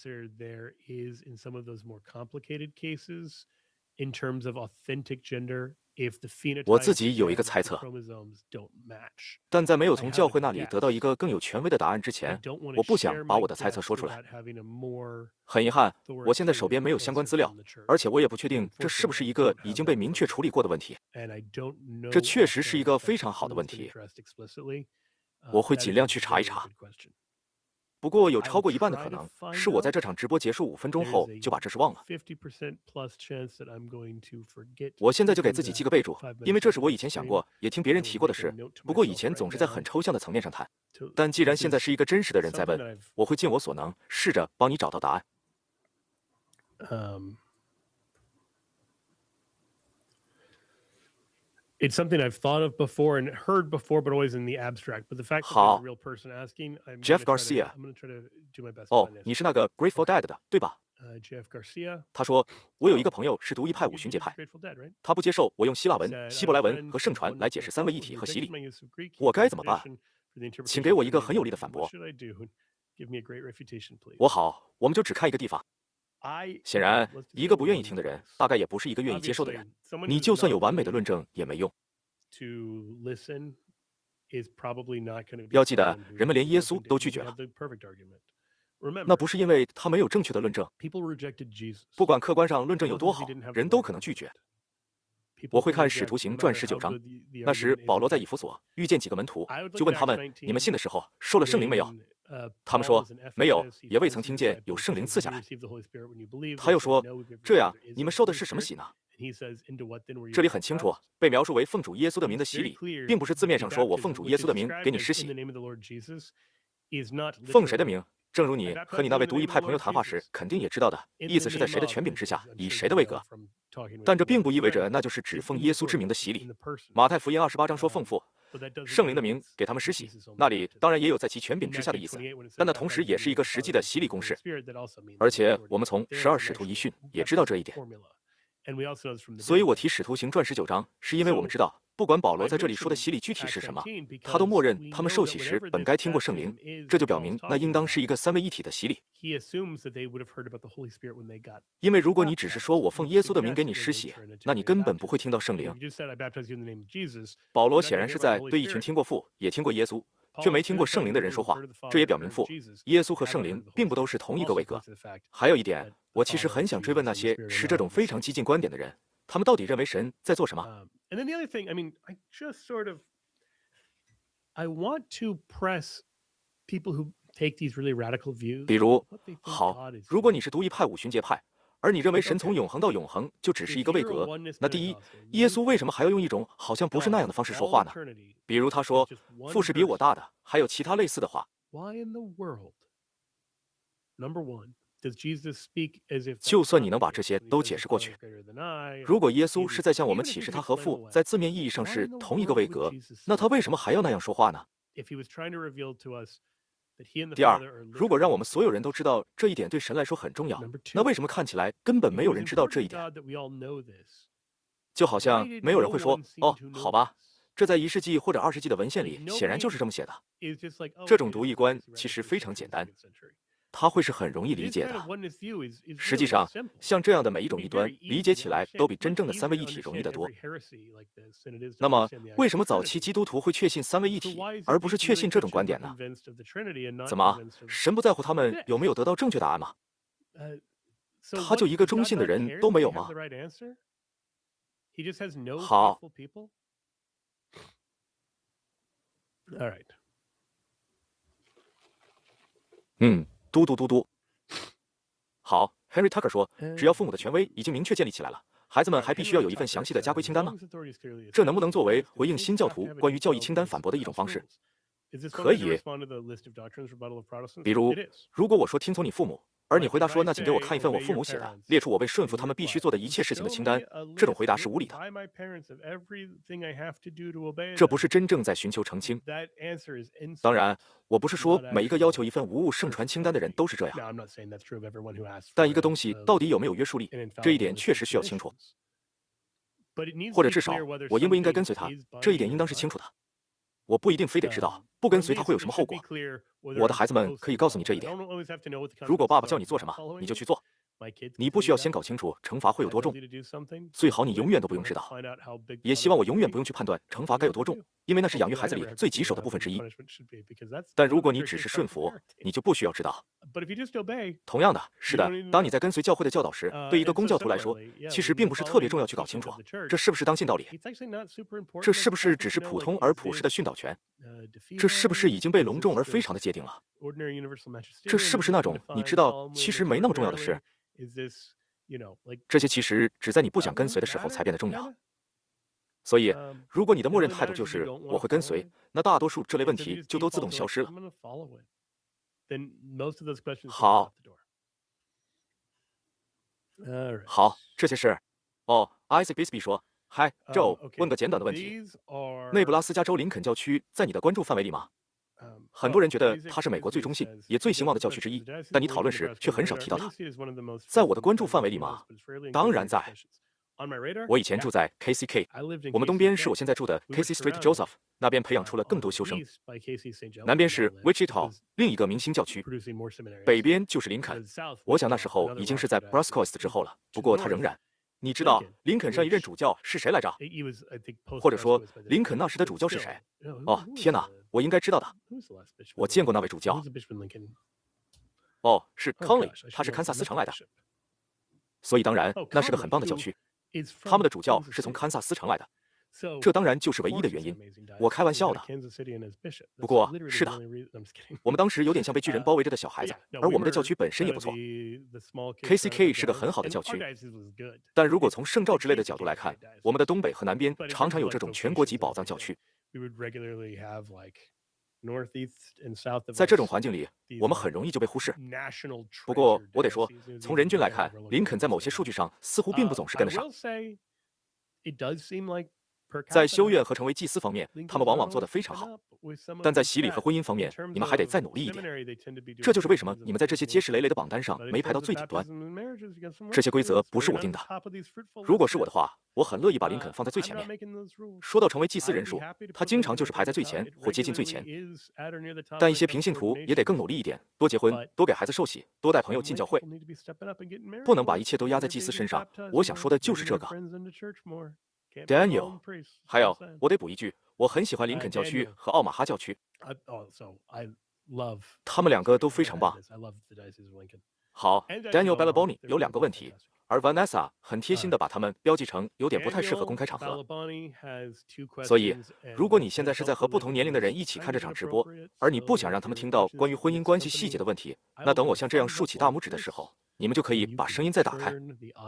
我自己有一个猜测，但在没有从教会那里得到一个更有权威的答案之前，我不想把我的猜测说出来。很遗憾，我现在手边没有相关资料，而且我也不确定这是不是一个已经被明确处理过的问题。这确实是一个非常好的问题，我会尽量去查一查。不过有超过一半的可能是我在这场直播结束五分钟后就把这事忘了。我现在就给自己记个备注，因为这是我以前想过，也听别人提过的事。不过以前总是在很抽象的层面上谈。但既然现在是一个真实的人在问，我会尽我所能，试着帮你找到答案。 Um, It's something I've thought of before and heard before, but always in the abstract. But the fact that there's a real person asking, I'm Jeff gonna try to- Garcia I'm going to try to do my best. 哦，你是那个 Grateful Dead 的，对吧？ Uh, Jeff Garcia. 他说，我有一个朋友是独一派五旬节派， Grateful Dead, right? 他不接受我用希腊文、 Said, 希伯来 uh, 文 friend 和圣传 one 来解释三位一体 who 和洗 thanks 礼。 my use of Greek 我该怎么办？ tradition for the interpretation 请给我一个 of 很有力的反 What 驳。 should I do? Give me a great refutation, please. 我好，我们就只看一个地方。 I 显然，一个不愿意听的人，大概也不是一个愿意接受的人。你就算有完美的论证也没用。 to listen is probably not going to be 要记得 someone who 人们连耶稣 doesn't 都拒绝了。 have the perfect argument. Remember, 那不是因为他没有正确的论证， people rejected Jesus. 不管客观上论证有多好，人都可能拒绝。 我会看《使徒行传》十九章，那时保罗在以弗所遇见几个门徒，就问他们：“你们信的时候受了圣灵没有？” 他们说：“没有，也未曾听见有圣灵赐下来。” 他又说：“这样，你们受的是什么洗呢？” 这里很清楚，被描述为奉主耶稣的名的洗礼，并不是字面上说我奉主耶稣的名给你施洗。奉谁的名？正如你和你那位独一派朋友谈话时，肯定也知道的，意思是在谁的权柄之下，以谁的位格。但这并不意味着那就是只奉耶稣之名的洗礼。马太福音二十八章说奉父、圣灵的名给他们施洗，那里当然也有在其权柄之下的意思，但那同时也是一个实际的洗礼公式。而且我们从十二使徒遗训也知道这一点。 所以我提《使徒行传》十九章，是因为我们知道，不管保罗在这里说的洗礼具体是什么，他都默认他们受洗时本该听过圣灵，这就表明那应当是一个三位一体的洗礼。因为如果你只是说我奉耶稣的名给你施洗，那你根本不会听到圣灵。保罗显然是在对一群听过父也听过耶稣，却没听过圣灵的人说话，这也表明父、耶稣和圣灵并不都是同一个位格。还有一点，我其实很想追问那些持这种非常激进观点的人，他们到底认为神在做什么？ And then the other thing, I mean, I just sort of, I want to press people who 比如，好，如果你是独一派五旬节派，而你认为神从永恒到永恒就只是一个位格，那第一，耶稣为什么还要用一种好像不是那样的方式说话呢？比如他说父是比我大的，还有其他类似的话。就算你能把这些都解释过去，如果耶稣是在向我们启示他和父在字面意义上是同一个位格，那他为什么还要那样说话呢？第二，如果让我们所有人都知道这一点对神来说很重要，那为什么看起来根本没有人知道这一点？就好像没有人会说，哦，好吧，这在一世纪或者二世纪的文献里显然就是这么写的。这种独一观其实非常简单，它会是很容易理解的。实际上，像这样的每一种异端，理解起来都比真正的三位一体容易得多。那么，为什么早期基督徒会确信三位一体，而不是确信这种观点呢？怎么，神不在乎他们有没有得到正确答案吗？他就一个忠信的人都没有吗？好。嗯，嘟嘟嘟嘟。好 ，Henry Tucker 说，只要父母的权威已经明确建立起来了，孩子们还必须要有一份详细的家规清单吗？这能不能作为回应新教徒关于教义清单反驳的一种方式？可以。比如，如果我说听从你父母，而你回答说那请给我看一份我父母写的，列出我为顺服他们必须做的一切事情的清单，这种回答是无理的。这不是真正在寻求澄清。当然，我不是说每一个要求一份无误圣传清单的人都是这样，但一个东西到底有没有约束力，这一点确实需要清楚。或者至少，我应不应该跟随他，这一点应当是清楚的。我不一定非得知道不跟随他会有什么后果。我的孩子们可以告诉你这一点。如果爸爸叫你做什么，你就去做。你不需要先搞清楚惩罚会有多重，最好你永远都不用知道。也希望我永远不用去判断惩罚该有多重，因为那是养育孩子里最棘手的部分之一。但如果你只是顺服，你就不需要知道。同样的，是的，当你在跟随教会的教导时，对一个公教徒来说，其实并不是特别重要去搞清楚这是不是当信道理，这是不是只是普通而普世的训导权，这是不是已经被隆重而非常的界定了，这是不是那种你知道其实没那么重要的事。这些其实只在你不想跟随的时候才变得重要。所以，如果你的默认态度就是我会跟随，那大多数这类问题就都自动消失了。好，好，这些事。哦 ，Isaac Bisbee 说，嗨 ，Joe，问个简短的问题：内布拉斯加州林肯教区在你的关注范围里吗？很多人觉得它是美国最中信也最兴旺的教区之一，但你讨论时却很少提到它。在我的关注范围里吗？当然在。我以前住在 K C K， 我们东边是我现在住的 K C Street Joseph， 那边培养出了更多修生。南边是 Wichita， 另一个明星教区。北边就是林肯。我想那时候已经是在 Brascoist 之后了，不过他仍然。你知道林肯上一任主教是谁来着？或者说林肯那时的主教是谁？哦，天哪，我应该知道的。我见过那位主教。哦，是 Conley， 他是堪萨斯城来的。所以当然，那是个很棒的教区。他们的主教是从堪萨斯城来的，这当然就是唯一的原因。我开玩笑的。不过，是的，我们当时有点像被巨人包围着的小孩子，而我们的教区本身也不错。K C K 是个很好的教区，但如果从圣召之类的角度来看，我们的东北和南边常常有这种全国级宝藏教区。在这种环境里，我们很容易就被忽视。不过，我得说，从人均来看，林肯在某些数据上似乎并不总是跟得上。在修院和成为祭司方面，他们往往做得非常好，但在洗礼和婚姻方面，你们还得再努力一点。这就是为什么你们在这些结实累累的榜单上没排到最顶端。这些规则不是我定的，如果是我的话，我很乐意把林肯放在最前面。说到成为祭司人数，他经常就是排在最前或接近最前。但一些平信徒也得更努力一点，多结婚，多给孩子受洗，多带朋友进教会，不能把一切都压在祭司身上。我想说的就是这个。Daniel， 还有，我得补一句，我很喜欢林肯教区和奥马哈教区，他们两个都非常棒。好 ，Daniel Bellaboni 有两个问题， 而 Vanessa 很贴心地把它们标记成有点不太适合公开场合。所以，如果你现在是在和不同年龄的人一起看这场直播，而你不想让他们听到关于婚姻关系细节的问题，那等我像这样竖起大拇指的时候，你们就可以把声音再打开。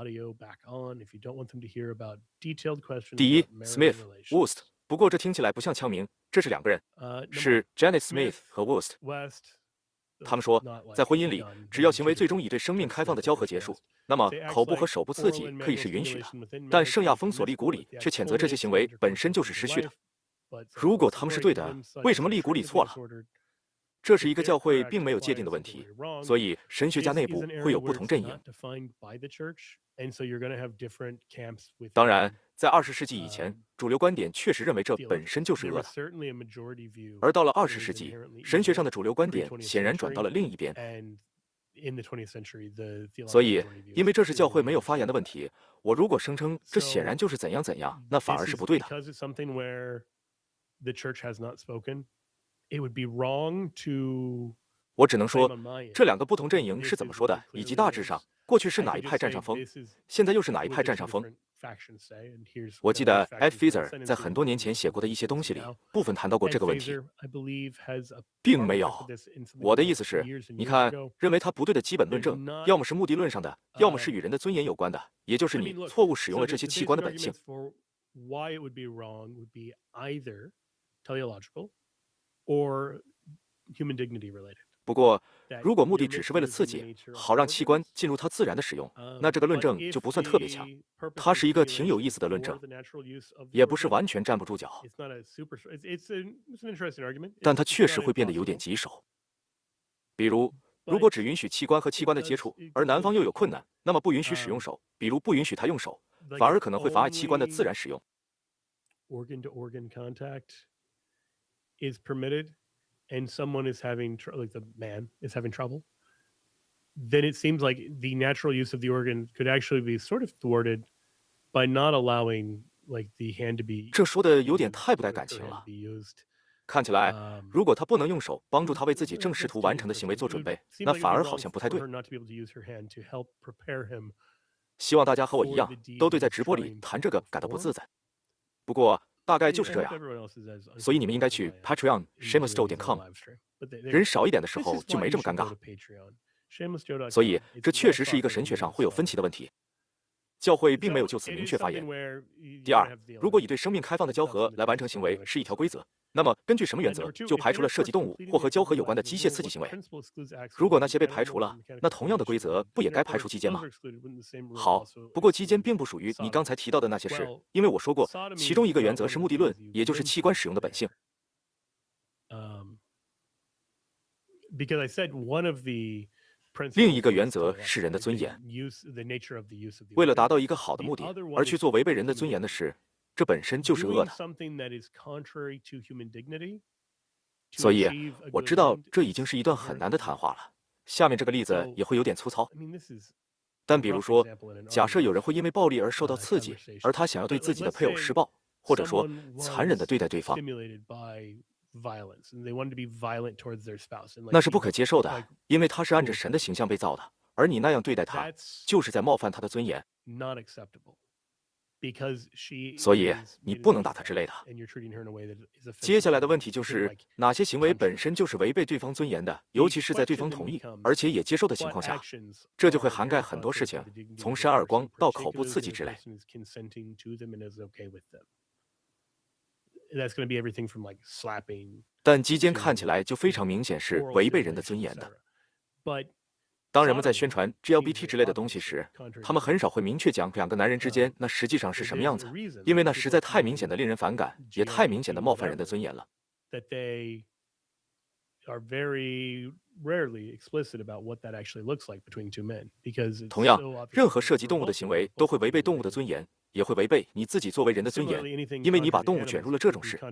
第一 ，Smith Woost， 不过这听起来不像枪名，这是两个人，是 Janet Smith 和 Woost。他们说，在婚姻里，只要行为最终以对生命开放的交合结束，那么口部和手部刺激可以是允许的。但圣亚封锁利古里却谴责这些行为本身就是失序的。如果他们是对的，为什么利古里错了？这是一个教会并没有界定的问题，所以神学家内部会有不同阵营。当然，在二十世纪以前，主流观点确实认为这本身就是恶的。而到了二十世纪，神学上的主流观点显然转到了另一边。所以，因为这是教会没有发言的问题，我如果声称这显然就是怎样怎样，那反而是不对的。我只能说，这两个不同阵营是怎么说的，以及大致上过去是哪一派占上风，现在又是哪一派占上风。我记得 Ed Feather 在很多年前写过的一些东西里，部分谈到过这个问题，并没有。我的意思是，你看，认为它不对的基本论证，要么是目的论上的，要么是与人的尊严有关的，也就是你错误使用了这些器官的本性。不过，如果目的只是为了刺激，好让器官进入它自然的使用，那这个论证就不算特别强。它是一个挺有意思的论证，也不是完全站不住脚，但它确实会变得有点棘手。比如，如果只允许器官和器官的接触，而男方又有困难，那么不允许使用手，比如不允许他用手，反而可能会妨碍器官的自然使用。 and someone is having tr- like the man is having trouble, then it seems like the natural use of the organ could actually be sort of thwarted by not allowing like the hand to be 这说的有点太不带感情了。看起来，如果他不能用手帮助他为自己正试图完成的行为做准备，那反而好像不太对。希望大家和我一样，都对在直播里谈这个感到不自在。不过大概就是这样，所以你们应该去 Patreon shameless joe 点 com， 人少一点的时候就没这么尴尬。所以这确实是一个神学上会有分歧的问题。教会并没有就此明确发言。第二，如果以对生命开放的交合来完成行为是一条规则，那么根据什么原则就排除了涉及动物或和交合有关的机械刺激行为？如果那些被排除了，那同样的规则不也该排除鸡奸吗？好，不过鸡奸并不属于你刚才提到的那些事，因为我说过，其中一个原则是目的论，也就是器官使用的本性。另一个原则是人的尊严。为了达到一个好的目的而去做违背人的尊严的事，这本身就是恶的。所以我知道这已经是一段很难的谈话了。下面这个例子也会有点粗糙，但比如说，假设有人会因为暴力而受到刺激，而他想要对自己的配偶施暴，或者说残忍地对待对方，那是不可接受的，因为他是按着神的形象被造的，而你那样对待他，就是在冒犯他的尊严。所以你不能打他之类的。接下来的问题就是，哪些行为本身就是违背对方尊严的，尤其是在对方同意而且也接受的情况下，这就会涵盖很多事情，从扇耳光到口部刺激之类。但鸡奸看起来就非常明显是违背人的尊严的。当人们在宣传 G L B T 之类的东西时，他们很少会明确讲两个男人之间那实际上是什么样子，因为那实在太明显的令人反感，也太明显的冒犯人的尊严了。同样，任何涉及动物的行为都会违背动物的尊严，也会违背你自己作为人的尊严，因为你把动物卷入了这种事。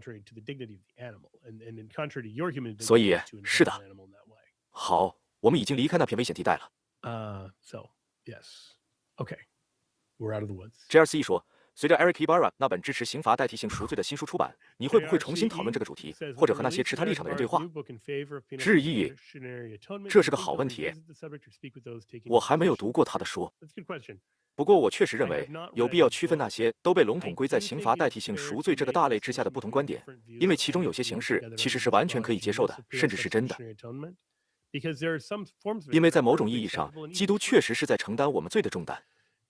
所以，是的。好，我们已经离开那片危险地带了。 Uh, so yes, okay, we're out of the woods. J R C 说， 随着 Eric Ibarra 那本支持刑罚代替性赎罪的新书出版，你会不会重新讨论这个主题，或者和那些持他立场的人对话？致意，这是个好问题。我还没有读过他的书。不过我确实认为有必要区分那些都被笼统归在刑罚代替性赎罪这个大类之下的不同观点，因为其中有些形式其实是完全可以接受的，甚至是真的。因为在某种意义上，基督确实是在承担我们罪的重担。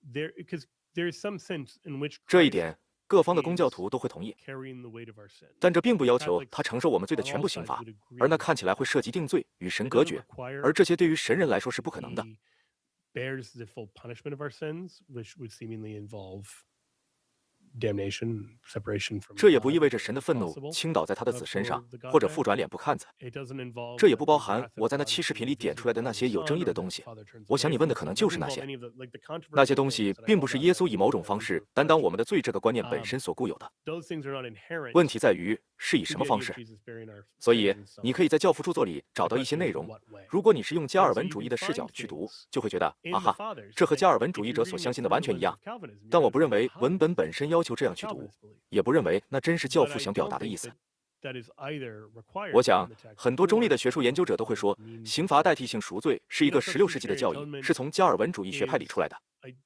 这一点，各方的公教徒都会同意。但这并不要求他承受我们罪的全部刑罚，而那看起来会涉及定罪、与神隔绝，而这些对于神人来说是不可能的。 bears the full punishment of our sins, which would seemingly involve damnation, separation from 这也不意味着神的愤怒倾倒在他的子身上，或者复转脸不看子。这也不包含我在那期视频里点出来的那些有争议的东西。我想你问的可能就是那些。那些东西并不是耶稣以某种方式担当我们的罪这个观念本身所固有的。问题在于是以什么方式。所以你可以在教父著作里找到一些内容。如果你是用加尔文主义的视角去读，就会觉得啊哈，这和加尔文主义者所相信的完全一样。但我不认为文本本身要求这样去读，也不认为那真是教父想表达的意思。我想，很多中立的学术研究者都会说，刑罚代替性赎罪是一个十六世纪的教义，是从加尔文主义学派里出来的。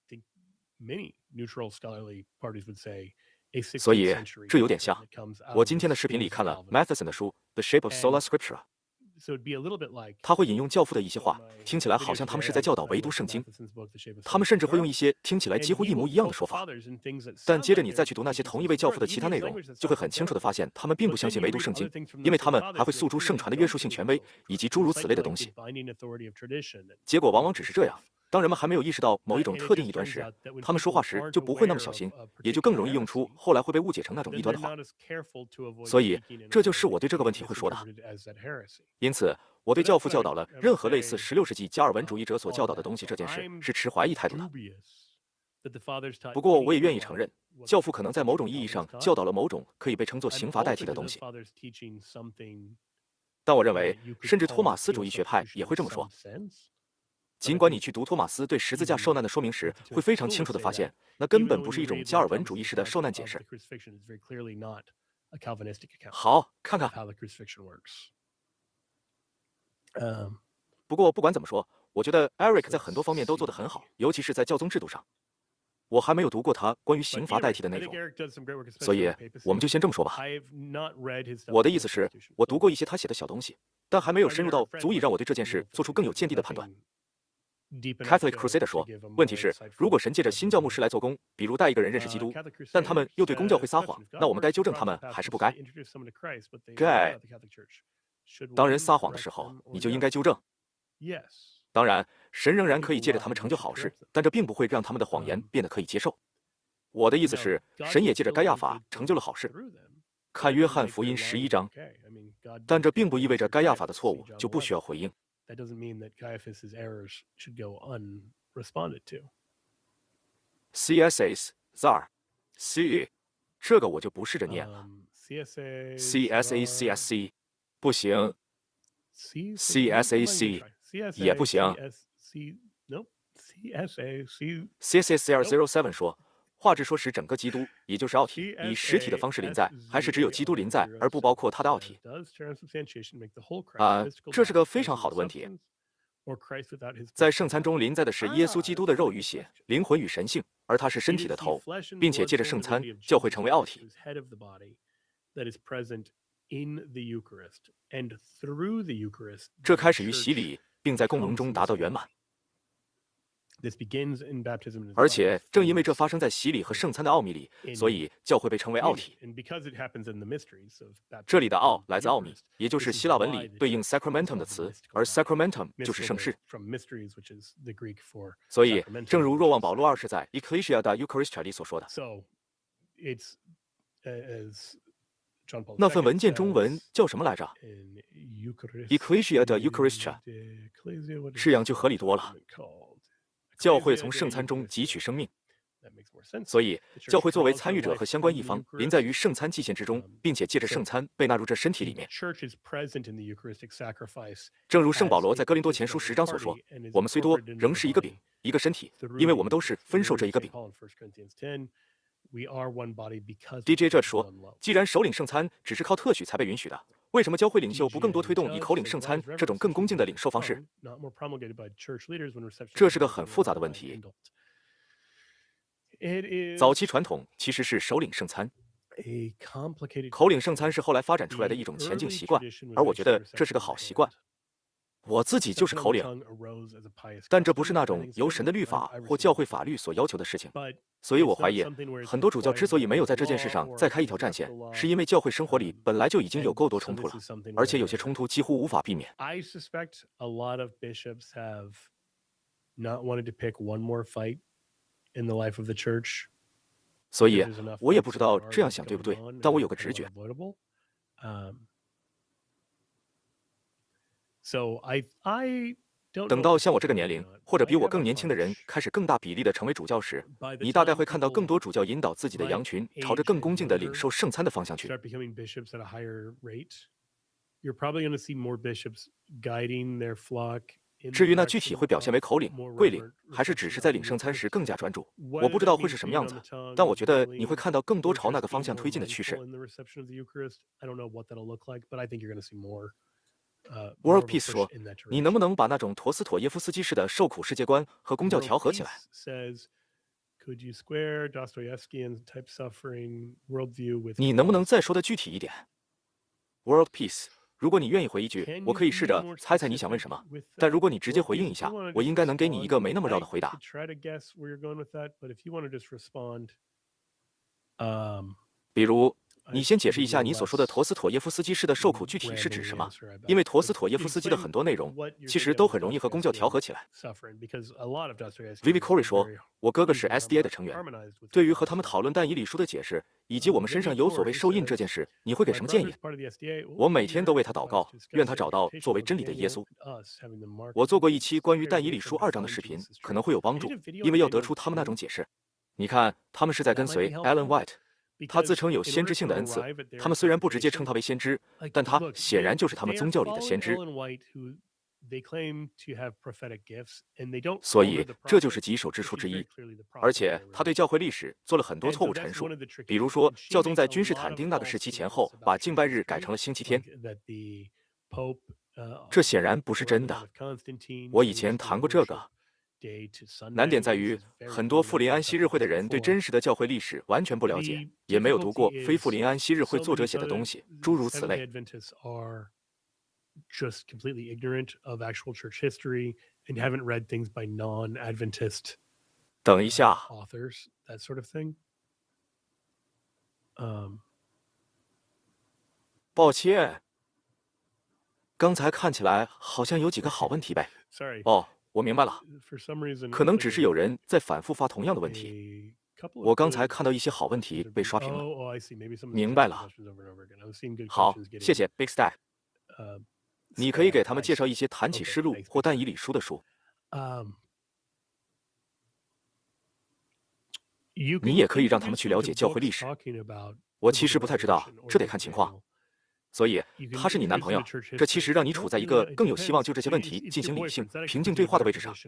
所以这有点像。我今天的视频里看了 Matheson 的书《The Shape of Sola Scriptura》。他会引用教父的一些话，听起来好像他们是在教导唯独圣经。他们甚至会用一些听起来几乎一模一样的说法。但接着你再去读那些同一位教父的其他内容，就会很清楚地发现，他们并不相信唯独圣经，因为他们还会诉诸圣传的约束性权威，以及诸如此类的东西。结果往往只是这样。当人们还没有意识到某一种特定异端时，他们说话时就不会那么小心，也就更容易用出后来会被误解成那种异端的话。所以，这就是我对这个问题会说的。因此，我对教父教导了任何类似十六世纪加尔文主义者所教导的东西这件事是持怀疑态度的。不过，我也愿意承认，教父可能在某种意义上教导了某种可以被称作刑罚代替的东西。但我认为，甚至托马斯主义学派也会这么说。尽管你去读托马斯对十字架受难的说明时，会非常清楚地发现，那根本不是一种加尔文主义式的受难解释。好，看看。不过不管怎么说，我觉得 Eric 在很多方面都做得很好，尤其是在教宗制度上。我还没有读过他关于刑罚代替的内容，所以我们就先这么说吧。我的意思是，我读过一些他写的小东西，但还没有深入到足以让我对这件事做出更有见地的判断。Catholic Crusader 说，问题是，如果神借着新教牧师来做工，比如带一个人认识基督，但他们又对公教会撒谎，那我们该纠正他们还是不该？该。当人撒谎的时候，你就应该纠正。当然，神仍然可以借着他们成就好事，但这并不会让他们的谎言变得可以接受。我的意思是，神也借着该亚法成就了好事。看约翰福音十一章，但这并不意味着该亚法的错误就不需要回应。 That doesn't mean that Caiaphas's errors should go unresponded to. C S S Z A R C， 这个我就不试着念了。C S A C S C 不行 ，C S A C 也不行。C S A C R zero seven 说。话直说，使整个基督，也就是奥体，以实体的方式临在，还是只有基督临在，而不包括他的奥体？啊、呃，这是个非常好的问题。在圣餐中临在的是耶稣基督的肉与血、灵魂与神性，而他是身体的头，并且借着圣餐，教会成为奥体。这开始于洗礼，并在共融中达到圆满。而且，正因为这发生在洗礼和圣餐的奥秘里，所以教会被称为奥体。这里的“奥”来自奥秘，也就是希腊文里对应 sacramentum 的词，而 sacramentum 就是圣事。所以，正如若望保禄二世在 Ecclesia da Eucharistia 里所说的，那份文件中文叫什么来着 ？Ecclesia da Eucharistia， 这样就合理多了。教会从圣餐中汲取生命，所以教会作为参与者和相关一方，临在于圣餐祭献之中，并且借着圣餐被纳入这身体里面。正如圣保罗在哥林多前书十章所说：“我们虽多，仍是一个饼，一个身体，因为我们都是分受这一个饼。” D J Judge 说，既然首领圣餐只是靠特许才被允许的，为什么教会领袖不更多推动以口领圣餐这种更恭敬的领受方式？这是个很复杂的问题。早期传统其实是首领圣餐，口领圣餐是后来发展出来的一种前进习惯，而我觉得这是个好习惯。我自己就是口领，但这不是那种由神的律法或教会法律所要求的事情，所以我怀疑很多主教之所以没有在这件事上再开一条战线，是因为教会生活里本来就已经有够多冲突了，而且有些冲突几乎无法避免。所以，我也不知道这样想对不对，但我有个直觉。等到像我这个年龄，或者比我更年轻的人开始更大比例的成为主教时，你大概会看到更多主教引导自己的羊群朝着更恭敬的领受圣餐的方向去。至于那具体会表现为口领、跪领，还是只是在领圣餐时更加专注，我不知道会是什么样子，但我觉得你会看到更多朝那个方向推进的趋势。World Peace 说，你能不能把那种陀思妥耶夫斯基式的受苦世界观和公教调和起来？你能不能再说的具体一点 ？World Peace， 如果你愿意回一句，我可以试着猜猜你想问什么。但如果你直接回应一下，我应该能给你一个没那么绕的回答。比如，你先解释一下你所说的陀思妥耶夫斯基式的受苦具体是指什么？因为陀思妥耶夫斯基的很多内容其实都很容易和公教调和起来。Vivi Corey 说，我哥哥是 S D A 的成员，对于和他们讨论但以理书的解释，以及我们身上有所谓受印这件事，你会给什么建议？我每天都为他祷告，愿他找到作为真理的耶稣。我做过一期关于但以理书二章的视频，可能会有帮助，因为要得出他们那种解释。你看，他们是在跟随 Ellen White。他自称有先知性的恩赐，他们虽然不直接称他为先知，但他显然就是他们宗教里的先知。所以这就是棘手之处之一。而且他对教会历史做了很多错误陈述，比如说教宗在君士坦丁那个时期前后把敬拜日改成了星期天，这显然不是真的。我以前谈过这个。难点在于，很多富林安息日会的人对真实的教会历史完全不了解，也没有读过非富林安息日会作者写的东西，诸如此类。等一下，抱歉，刚才看起来好像有几个好问题呗。哦。我明白了，可能只是有人在反复发同样的问题。我刚才看到一些好问题被刷屏了。明白了。好，谢谢 Big Stack。你可以给他们介绍一些谈启示录或但以理书的书。你也可以让他们去了解教会历史。我其实不太知道，这得看情况。所以他是你男朋友，这其实让你处在一个更有希望就这些问题进行理性、平静对话的位置上。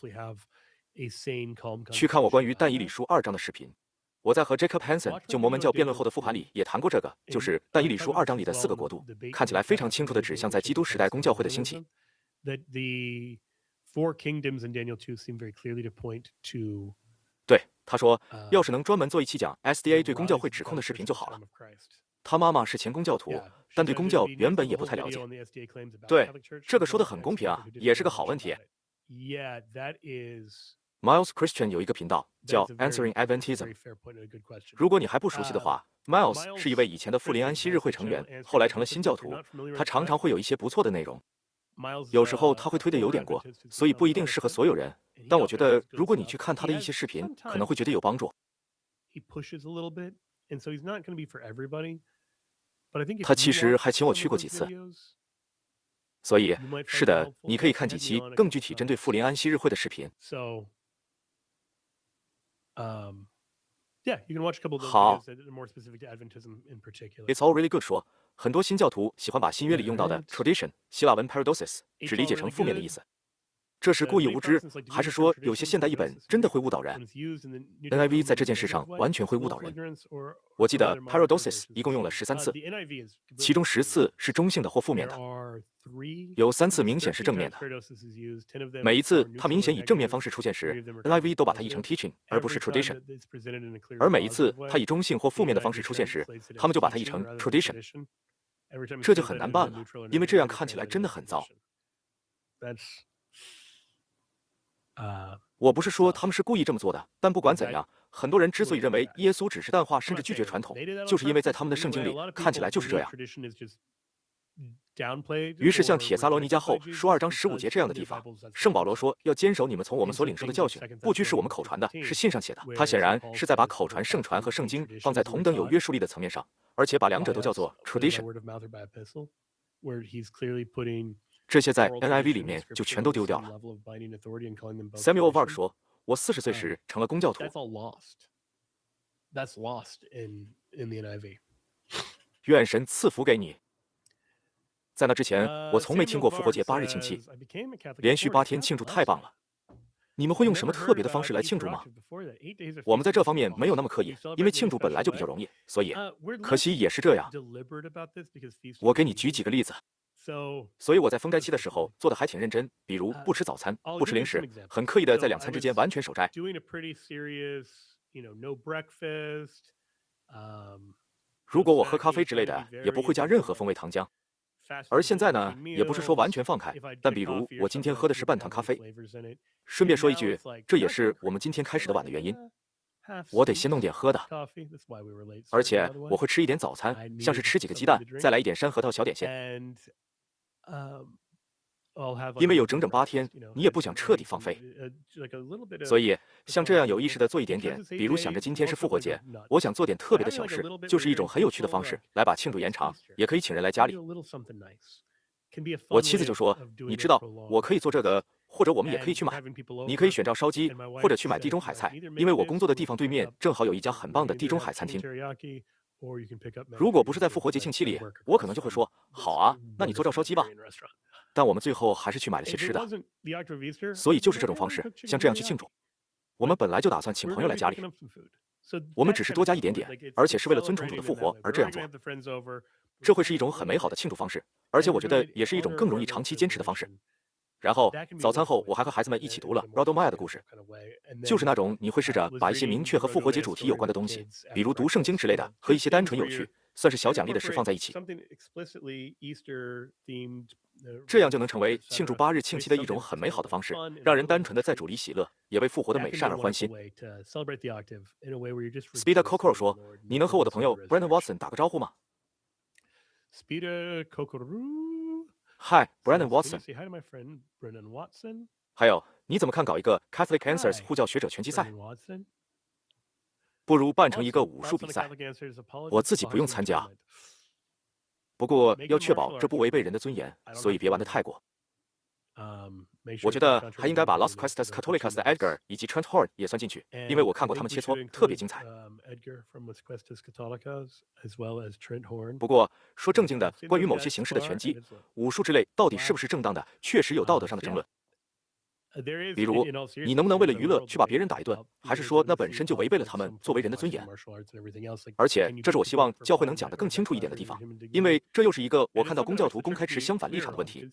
去看我关于但以理书二章的视频，我在和 Jacob Hansen 就摩门教辩论后的复盘里也谈过这个，就是但以理书二章里的四个国度，看起来非常清楚地指向在基督时代公教会的兴起。对，他说，要是能专门做一期讲 S D A 对公教会指控的视频就好了。他妈妈是前公教徒，但对公教原本也不太了解。对，这个说的很公平啊，也是个好问题。Miles Christian 有一个频道叫 Answering Adventism。如果你还不熟悉的话 ，Miles 是一位以前的富林安息日会成员，后来成了新教徒。他常常会有一些不错的内容，有时候他会推的有点过，所以不一定适合所有人。但我觉得，如果你去看他的一些视频，可能会觉得有帮助。他其实还请我去过几次，所以是的，你可以看几期更具体针对富林安息日会的视频。好 ，It's all really good 说，很多新教徒喜欢把新约里用到的 tradition 希腊文 paradosis 只理解成负面的意思。 这是故意无知，还是说有些现代译本真的会误导人 ？N I V 在这件事上完全会误导人。我记得 paradosis 一共用了十三次，其中十次是中性的或负面的，有三次明显是正面的。每一次它明显以正面方式出现时 ，N I V 都把它译成 teaching 而不是 tradition， 而每一次它以中性或负面的方式出现时，他们就把它译成 tradition。这就很难办了，因为这样看起来真的很糟。我不是说他们是故意这么做的，但不管怎样，很多人之所以认为耶稣只是淡化甚至拒绝传统，就是因为在他们的圣经里看起来就是这样。于是像帖撒罗尼迦后书二章十五节这样的地方，圣保罗说要坚守你们从我们所领受的教训，不拘是我们口传的，是信上写的。他显然是在把口传、圣传和圣经放在同等有约束力的层面上，而且把两者都叫做 tradition。这些在 N I V 里面就全都丢掉了。Samuel Varg 说：“我四十岁时成了公教徒。” That's lost in in the N I V。 愿神赐福给你。在那之前，我从没听过复活节八日庆期，连续八天庆祝太棒了。你们会用什么特别的方式来庆祝吗？我们在这方面没有那么刻意，因为庆祝本来就比较容易，所以可惜也是这样。我给你举几个例子。所以我在封斋期的时候做的还挺认真，比如不吃早餐，不吃零食，很刻意的在两餐之间完全守斋。如果我喝咖啡之类的，也不会加任何风味糖浆。而现在呢，也不是说完全放开，但比如我今天喝的是半糖咖啡。顺便说一句，这也是我们今天开始的晚的原因。我得先弄点喝的，而且我会吃一点早餐，像是吃几个鸡蛋，再来一点山核桃小点心。因为有整整八天，你也不想彻底放飞，所以像这样有意识的做一点点，比如想着今天是复活节，我想做点特别的小事，就是一种很有趣的方式来把庆祝延长，也可以请人来家里。我妻子就说：“你知道，我可以做这个，或者我们也可以去买。你可以选照烧鸡，或者去买地中海菜，因为我工作的地方对面正好有一家很棒的地中海餐厅。如果不是在复活节庆期里，我可能就会说：好啊，那你做照烧鸡吧。”但我们最后还是去买了些吃的，所以就是这种方式，像这样去庆祝。我们本来就打算请朋友来家里，我们只是多加一点点，而且是为了尊崇主的复活而这样做。这会是一种很美好的庆祝方式，而且我觉得也是一种更容易长期坚持的方式。然后早餐后，我还和孩子们一起读了 Rodo Maya 的故事，就是那种你会试着把一些明确和复活节主题有关的东西，比如读圣经之类的，和一些单纯有趣、算是小奖励的事放在一起。这样就能成为庆祝八日庆期的一种很美好的方式，让人单纯的在主里喜乐，也为复活的美善而欢心。Speeda Kokoro 说：“你能和我的朋友 Brandon Watson 打个招呼吗？” Speeda Kokoro。 Hi, Brandon Watson。还有，你怎么看搞一个 Catholic Answers 护教学者拳击赛？不如办成一个武术比赛，我自己不用参加。不过要确保这不违背人的尊严，所以别玩得太过。我觉得还应该把 Las Cuestas Católicas 的 Edgar 以及 Trent Horn 也算进去，因为我看过他们切磋，特别精彩。不过说正经的，关于某些形式的拳击、武术之类，到底是不是正当的，确实有道德上的争论。比如，你能不能为了娱乐去把别人打一顿，还是说那本身就违背了他们作为人的尊严？而且，这是我希望教会能讲得更清楚一点的地方，因为这又是一个我看到公教徒公开持相反立场的问题。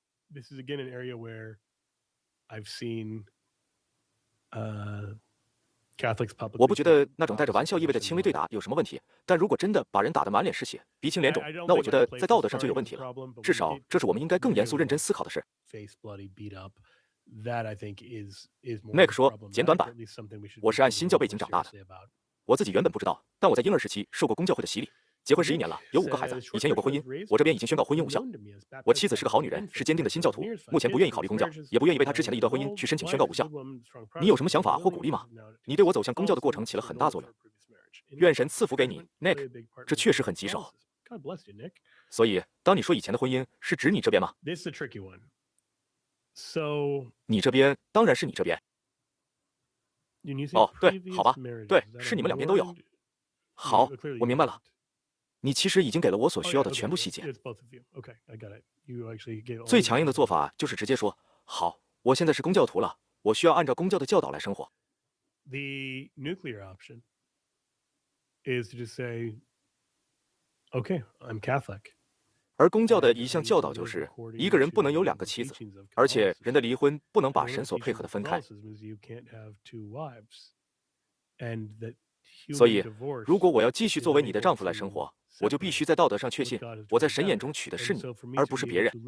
我不觉得那种带着玩笑意味的轻微对打有什么问题，但如果真的把人打得满脸是血、鼻青脸肿，那我觉得在道德上就有问题了。至少，这是我们应该更严肃认真思考的事。Nick 说：“简短版，我是按新教背景长大的，我自己原本不知道，但我在婴儿时期受过公教会的洗礼。结婚十一年了，有五个孩子，以前有过婚姻，我这边已经宣告婚姻无效。我妻子是个好女人，是坚定的新教徒，目前不愿意考虑公教，也不愿意为她之前的一段婚姻去申请宣告无效。你有什么想法或鼓励吗？你对我走向公教的过程起了很大作用。愿神赐福给你 ，Nick。这确实很棘手。所以，当你说以前的婚姻，是指你这边吗？” So 你这边当然是你这边。哦，对，好吧，对，是你们两边都有。好，我明白了。你其实已经给了我所需要的全部细节。最强硬的做法就是直接说：“好， 我现在是公教徒了，我需要按照公教的教导来生活。 The nuclear option is to just say, okay, I'm Catholic. 而公教的一项教导就是，一个人不能有两个妻子，而且人的离婚不能把神所配合的分开。所以，如果我要继续作为你的丈夫来生活，我就必须在道德上确信，我在神眼中娶的是你，而不是别人。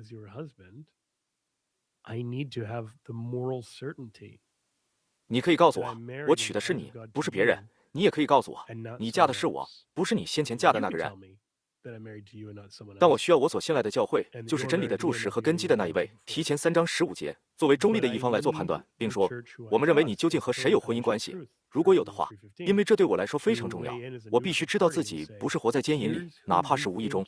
你可以告诉我，我娶的是你，不是别人。你也可以告诉我，你嫁的是我，不是你先前嫁的那个人。但我需要我所信赖的教会，就是真理的柱石和根基的那一位，提前三章十五节，作为中立的一方来做判断，并说，我们认为你究竟和谁有婚姻关系？如果有的话，因为这对我来说非常重要，我必须知道自己不是活在奸淫里，哪怕是无意中。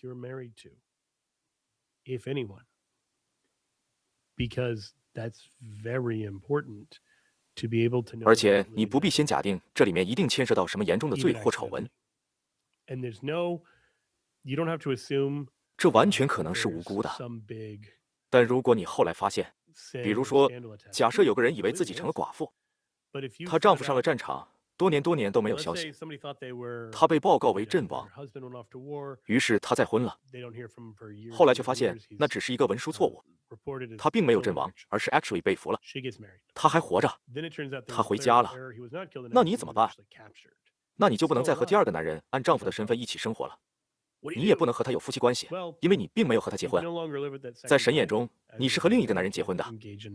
而且你不必先假定这里面一定牵涉到什么严重的罪或丑闻。这完全可能是无辜的。但如果你后来发现，比如说，假设有个人以为自己成了寡妇，她丈夫上了战场，多年多年都没有消息，她被报告为阵亡，于是她再婚了，后来却发现那只是一个文书错误，她并没有阵亡，而是 actually 被俘了，她还活着，她回家了，那你怎么办？那你就不能再和第二个男人按丈夫的身份一起生活了。你也不能和他有夫妻关系，因为你并没有和他结婚。在神眼中，你是和另一个男人结婚的，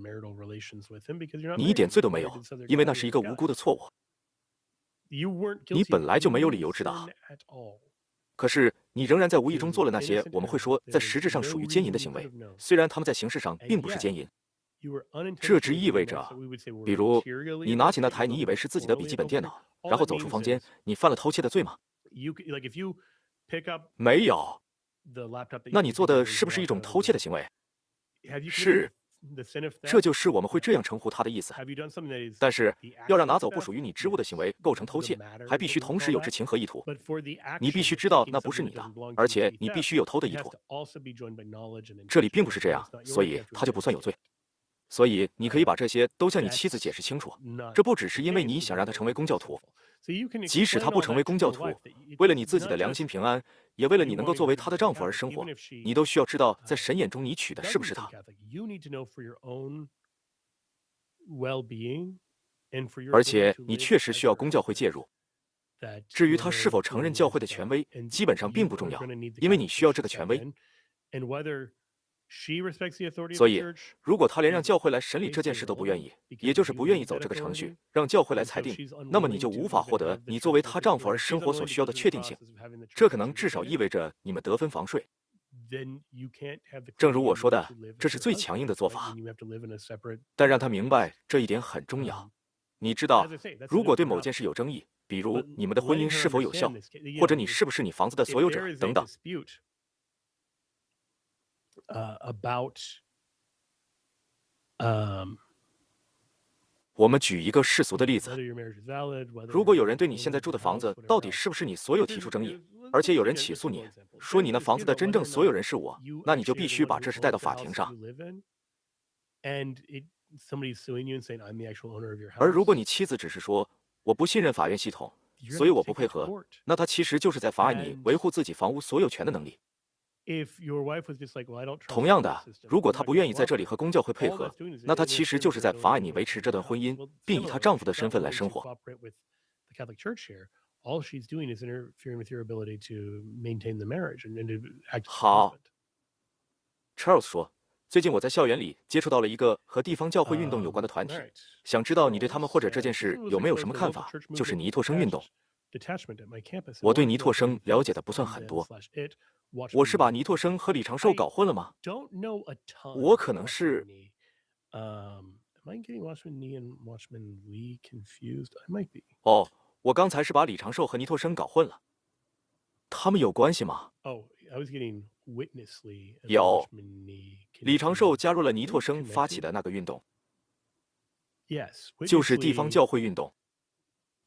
你一点罪都没有，因为那是一个无辜的错误。你本来就没有理由知道，可是你仍然在无意中做了那些我们会说在实质上属于奸淫的行为，虽然他们在形式上并不是奸淫。这只意味着，比如你拿起那台你以为是自己的笔记本电脑，然后走出房间，你犯了偷窃的罪吗？没有。那你做的是不是一种偷窃的行为？是。这就是我们会这样称呼它的意思。但是，要让拿走不属于你之物的行为构成偷窃，还必须同时有知情和意图。你必须知道那不是你的，而且你必须有偷的意图。这里并不是这样，所以他就不算有罪。所以你可以把这些都向你妻子解释清楚。这不只是因为你想让她成为公教徒，即使她不成为公教徒，为了你自己的良心平安，也为了你能够作为她的丈夫而生活，你都需要知道，在神眼中你娶的是不是她。而且你确实需要公教会介入。至于她是否承认教会的权威，基本上并不重要，因为你需要这个权威。所以，如果他连让教会来审理这件事都不愿意，也就是不愿意走这个程序，让教会来裁定，那么你就无法获得你作为她丈夫而生活所需要的确定性。这可能至少意味着你们得分房税。正如我说的，这是最强硬的做法。但让他明白这一点很重要。你知道，如果对某件事有争议，比如你们的婚姻是否有效，或者你是不是你房子的所有者等等。 Uh, about, um, 我们举一个世俗的例子，如果有人对你现在住的房子到底是不是你所有提出争议，而且有人起诉你，说你那房子的真正所有人是我，那你就必须把这事带到法庭上。而如果你妻子只是说我不信任法院系统，所以我不配合，那她其实就是在妨碍你维护自己房屋所有权的能力。同样的，如果她不愿意在这里和公教会配合，那她其实就是在妨碍你维持这段婚姻，并以她丈夫的身份来生活。好 ，Charles 说，最近我在校园里接触到了一个和地方教会运动有关的团体，想知道你对他们或者这件事有没有什么看法？就是尼拓生运动。我对尼拓生了解的不算很多。我是把尼拓生和李长寿搞混了吗？我可能是。哦，我刚才是把李长寿和尼拓生搞混了。他们有关系吗？有。李长寿加入了尼拓生发起的那个运动，就是地方教会运动。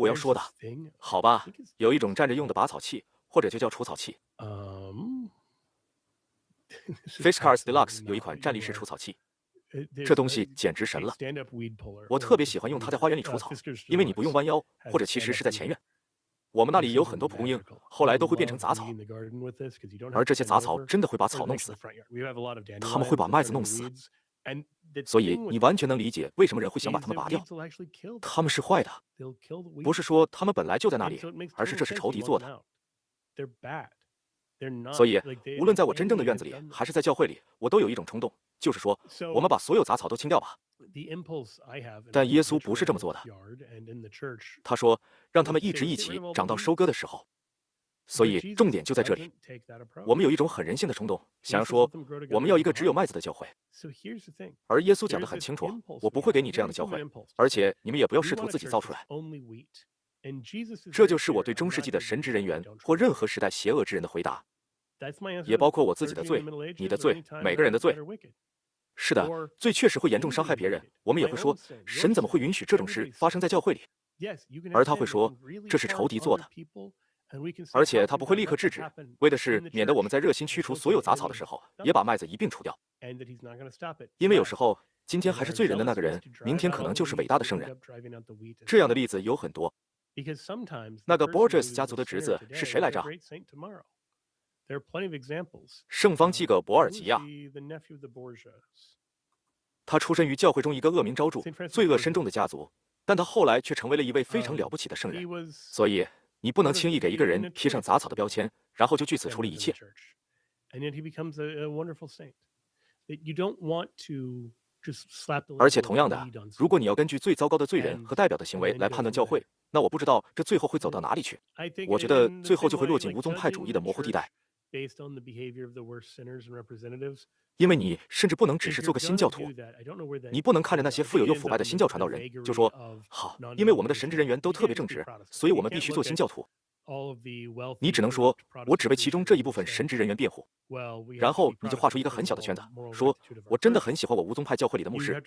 我要说的。好吧，有一种站着用的拔草器，或者就叫除草器。 Um, Fishcars Deluxe 有一款站立式除草器，这东西简直神了。我特别喜欢用它在花园里除草，因为你不用弯腰，或者其实是在前院。我们那里有很多蒲公英，后来都会变成杂草，而这些杂草真的会把草弄死，它们会把麦子弄死。所以你完全能理解为什么人会想把它们拔掉。它们是坏的，不是说它们本来就在那里，而是这是仇敌做的。所以，无论在我真正的院子里，还是在教会里，我都有一种冲动，就是说，我们把所有杂草都清掉吧。但耶稣不是这么做的。他说，让他们一直一起长到收割的时候。 所以重点就在这里。我们有一种很人性的冲动，想要说我们要一个只有麦子的教会。而耶稣讲得很清楚，我不会给你这样的教会，而且你们也不要试图自己造出来。这就是我对中世纪的神职人员或任何时代邪恶之人的回答，也包括我自己的罪、你的罪、每个人的罪。是的，罪确实会严重伤害别人。我们也会说，神怎么会允许这种事发生在教会里？而他会说，这是仇敌做的，而且他不会立刻制止，为的是免得我们在热心驱除所有杂草的时候，也把麦子一并除掉。因为有时候，今天还是罪人的那个人，明天可能就是伟大的圣人。这样的例子有很多。那个 Borges 家族的侄子是谁来着？圣方济各·博尔吉亚。他出身于教会中一个恶名昭著、罪恶深重的家族，但他后来却成为了一位非常了不起的圣人。所以，你不能轻易给一个人贴上杂草的标签，然后就据此处理一切。而且同样的，如果你要根据最糟糕的罪人和代表的行为来判断教会，那我不知道这最后会走到哪里去。我觉得最后就会落进无宗派主义的模糊地带。因为你甚至不能只是做个新教徒，你不能看着那些富有又腐败的新教传道人就说好，因为我们的神职人员都特别正直，所以我们必须做新教徒。你只能说，我只为其中这一部分神职人员辩护，然后你就画出一个很小的圈子，说我真的很喜欢我无宗派教会里的牧师。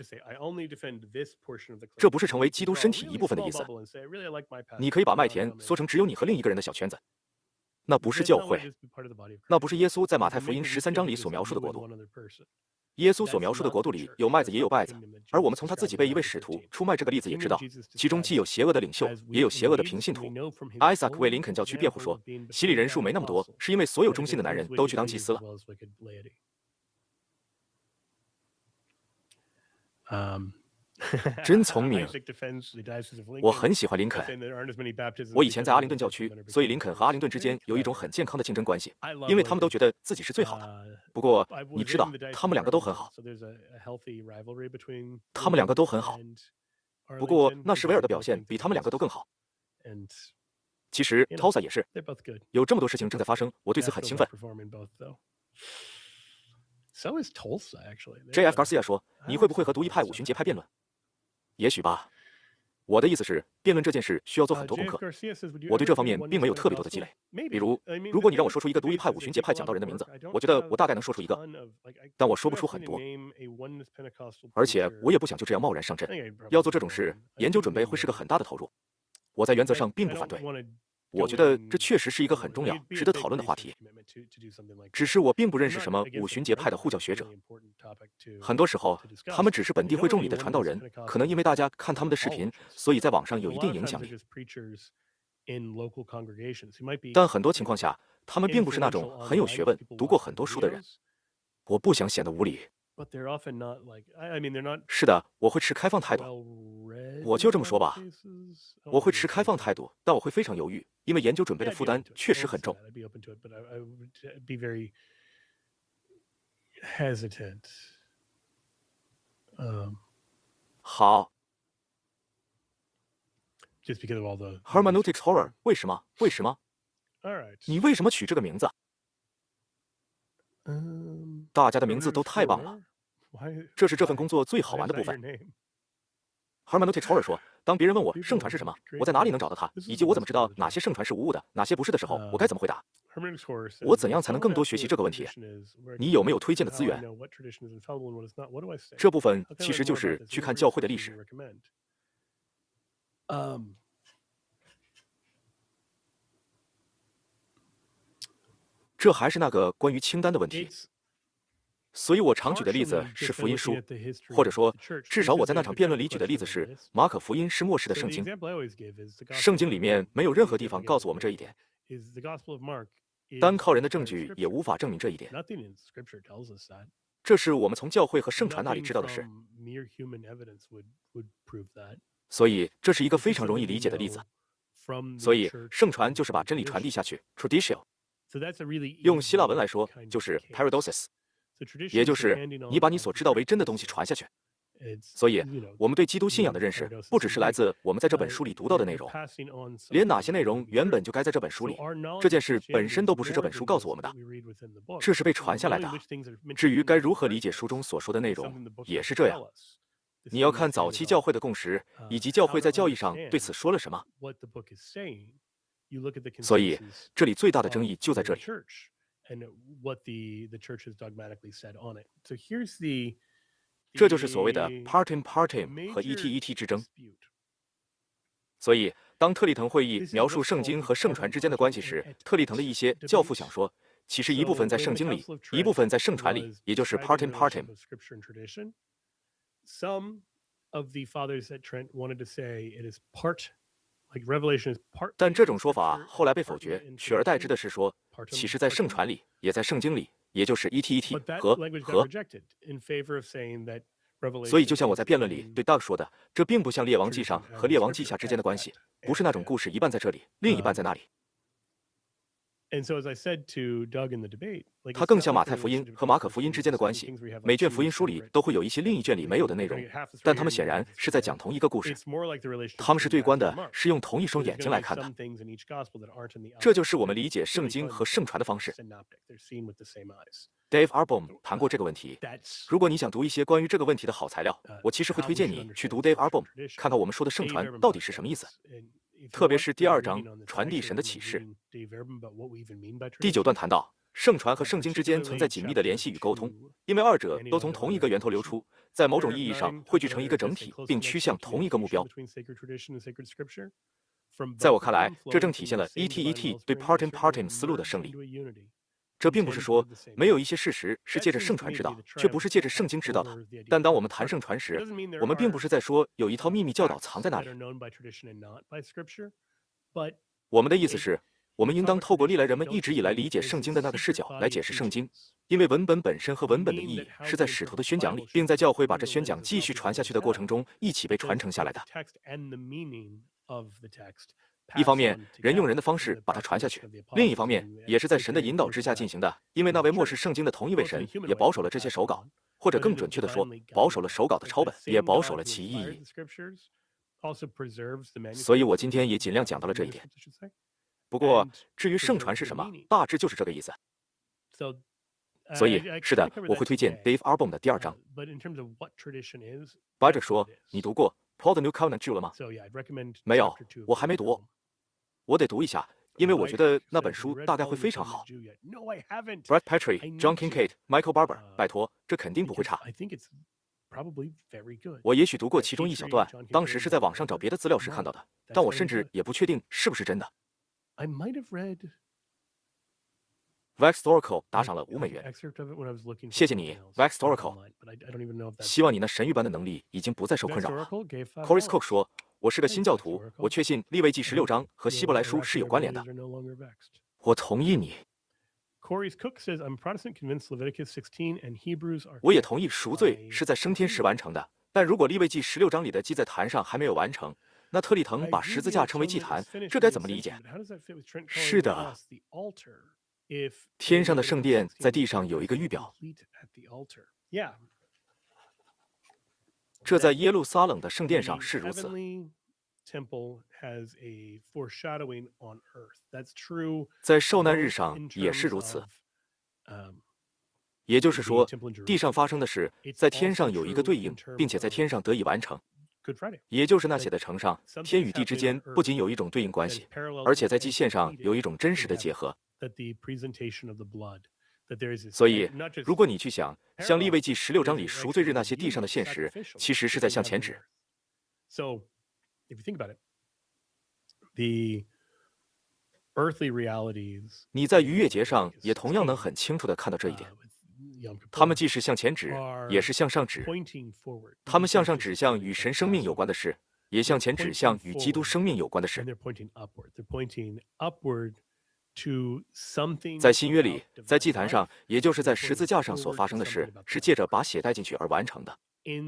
这不是成为基督身体一部分的意思。你可以把麦田缩成只有你和另一个人的小圈子。那不是教会，那不是耶稣在马太福音十三章里所描述的国度。耶稣所描述的国度里有麦子也有稗子，而我们从他自己被一位使徒出卖这个例子也知道，其中既有邪恶的领袖，也有邪恶的平信徒。艾萨克为林肯教区辩护说，洗礼人数没那么多，是因为所有忠心的男人都去当祭司了。真聪明！我很喜欢林肯。我以前在阿灵顿教区，所以林肯和阿灵顿之间有一种很健康的竞争关系，因为他们都觉得自己是最好的。不过你知道，他们两个都很好。他们两个都很好。不过纳什维尔的表现比他们两个都更好。其实 Tulsa 也是。有这么多事情正在发生，我对此很兴奋。J F Garcia 说：“你会不会和独一派五旬节派辩论？”也许吧。我的意思是，辩论这件事需要做很多功课。我对这方面并没有特别多的积累。比如，如果你让我说出一个独一派五旬节派讲道人的名字，我觉得我大概能说出一个，但我说不出很多。而且我也不想就这样贸然上阵。要做这种事，研究准备会是个很大的投入。我在原则上并不反对。我觉得这确实是一个很重要、值得讨论的话题。只是我并不认识什么五旬节派的护教学者。很多时候，他们只是本地会众里的传道人，可能因为大家看他们的视频，所以在网上有一定影响力。但很多情况下，他们并不是那种很有学问、读过很多书的人。我不想显得无礼。是的，我会持开放态度。我就这么说吧，我会持开放态度，但我会非常犹豫，因为研究准备的负担确实很重。好。Hermeneutics Horror 为什么？为什么？你为什么取这个名字？大家的名字都太棒了，这是这份工作最好玩的部分。Hermeneutics Horror 说，当别人问我圣传是什么，我在哪里能找到它，以及我怎么知道哪些圣传是无误的，哪些不是的时候，我该怎么回答？我怎样才能更多学习这个问题？你有没有推荐的资源？这部分其实就是去看教会的历史。这还是那个关于清单的问题。所以我常举的例子是福音书，或者说，至少我在那场辩论里举的例子是马可福音是末世的圣经。圣经里面没有任何地方告诉我们这一点，单靠人的证据也无法证明这一点。这是我们从教会和圣传那里知道的事。所以这是一个非常容易理解的例子。所以圣传就是把真理传递下去 ，traditio。用希腊文来说，就是 paradosis。也就是你把你所知道为真的东西传下去。 所以，我们对基督信仰的认识，不只是来自我们在这本书里读到的内容，连哪些内容原本就该在这本书里，这件事本身都不是这本书告诉我们的，这是被传下来的。至于该如何理解书中所说的内容，也是这样。你要看早期教会的共识，以及教会在教义上对此说了什么。所以，这里最大的争议就在这里。这就是所谓的 partim partim 和 et et 之争。所以，当特立腾会议描述圣经和圣传之间的关系时，特立腾的一些教父想说，其实一部分在圣经里，一部分在圣传里，也就是 partim partim。但这种说法后来被否决，取而代之的是说，其实在圣传里，也在圣经里，也就是 et et 和和。所以，就像我在辩论里对 Doug 说的，这并不像列王记上和列王记下之间的关系，不是那种故事一半在这里，另一半在那里。它更像马太福音和马可福音之间的关系。每卷福音书里都会有一些另一卷里没有的内容，但他们显然是在讲同一个故事。他们是对观的，是用同一双眼睛来看的。这就是我们理解圣经和圣传的方式。Dave Arbom 谈过这个问题。如果你想读一些关于这个问题的好材料，我其实会推荐你去读 Dave Arbom， 看看我们说的圣传到底是什么意思。特别是第二章传递神的启示。第九段谈到，圣传和圣经之间存在紧密的联系与沟通，因为二者都从同一个源头流出，在某种意义上汇聚成一个整体，并趋向同一个目标。在我看来，这正体现了 et et 对 partim partim 思路的胜利。这并不是说没有一些事实是借着圣传知道，却不是借着圣经知道的。但当我们谈圣传时，我们并不是在说有一套秘密教导藏在那里。我们的意思是，我们应当透过历来人们一直以来理解圣经的那个视角来解释圣经，因为文本本身和文本的意义是在使徒的宣讲里，并在教会把这宣讲继续传下去的过程中一起被传承下来的。一方面，人用人的方式把它传下去；另一方面，也是在神的引导之下进行的，因为那位漠视圣经的同一位神也保守了这些手稿，或者更准确地说，保守了手稿的抄本，也保守了其意义。所以我今天也尽量讲到了这一点。不过，至于圣传是什么，大致就是这个意思。所以，是的，我会推荐 Dave Arbom 的第二章。白者说：“你读过 Paul the New Covenant Jew 了吗？”没有，我还没读。我得读一下，因为我觉得那本书大概会非常好。Brad Petrie、John Kincaid、Michael Barber， 拜托，这肯定不会差。我也许读过其中一小段，当时是在网上找别的资料时看到的，但我甚至也不确定是不是真的。Vextorical 打赏了五美元，谢谢你 ，Vextorical。希望你那神谕般的能力已经不再受困扰了。Corey Cook 说：“我是个新教徒，我确信利未记十六章和希伯来书是有关联的。”我同意你。我也同意赎罪是在升天时完成的，但如果利未记十六章里的记在坛上还没有完成，那特立腾把十字架称为祭坛，这该怎么理解？是的。天上的圣殿在地上有一个预表，这在耶路撒冷的圣殿上是如此。在受难日上也是如此。也就是说，地上发生的事在天上有一个对应，并且在天上得以完成。也就是那写的城上，天与地之间不仅有一种对应关系，而且在祭献上有一种真实的结合。所以，如果你去想，像利未记十六章里赎罪日那些地上的现实，其实是在向前指。你在逾越节上也同样能很清楚地看到这一点。他们既是向前指，也是向上指。他们向上指向与神生命有关的事，也向前指向与基督生命有关的事。在新约里，在祭坛上，也就是在十字架上所发生的事，是借着把血带进去而完成的。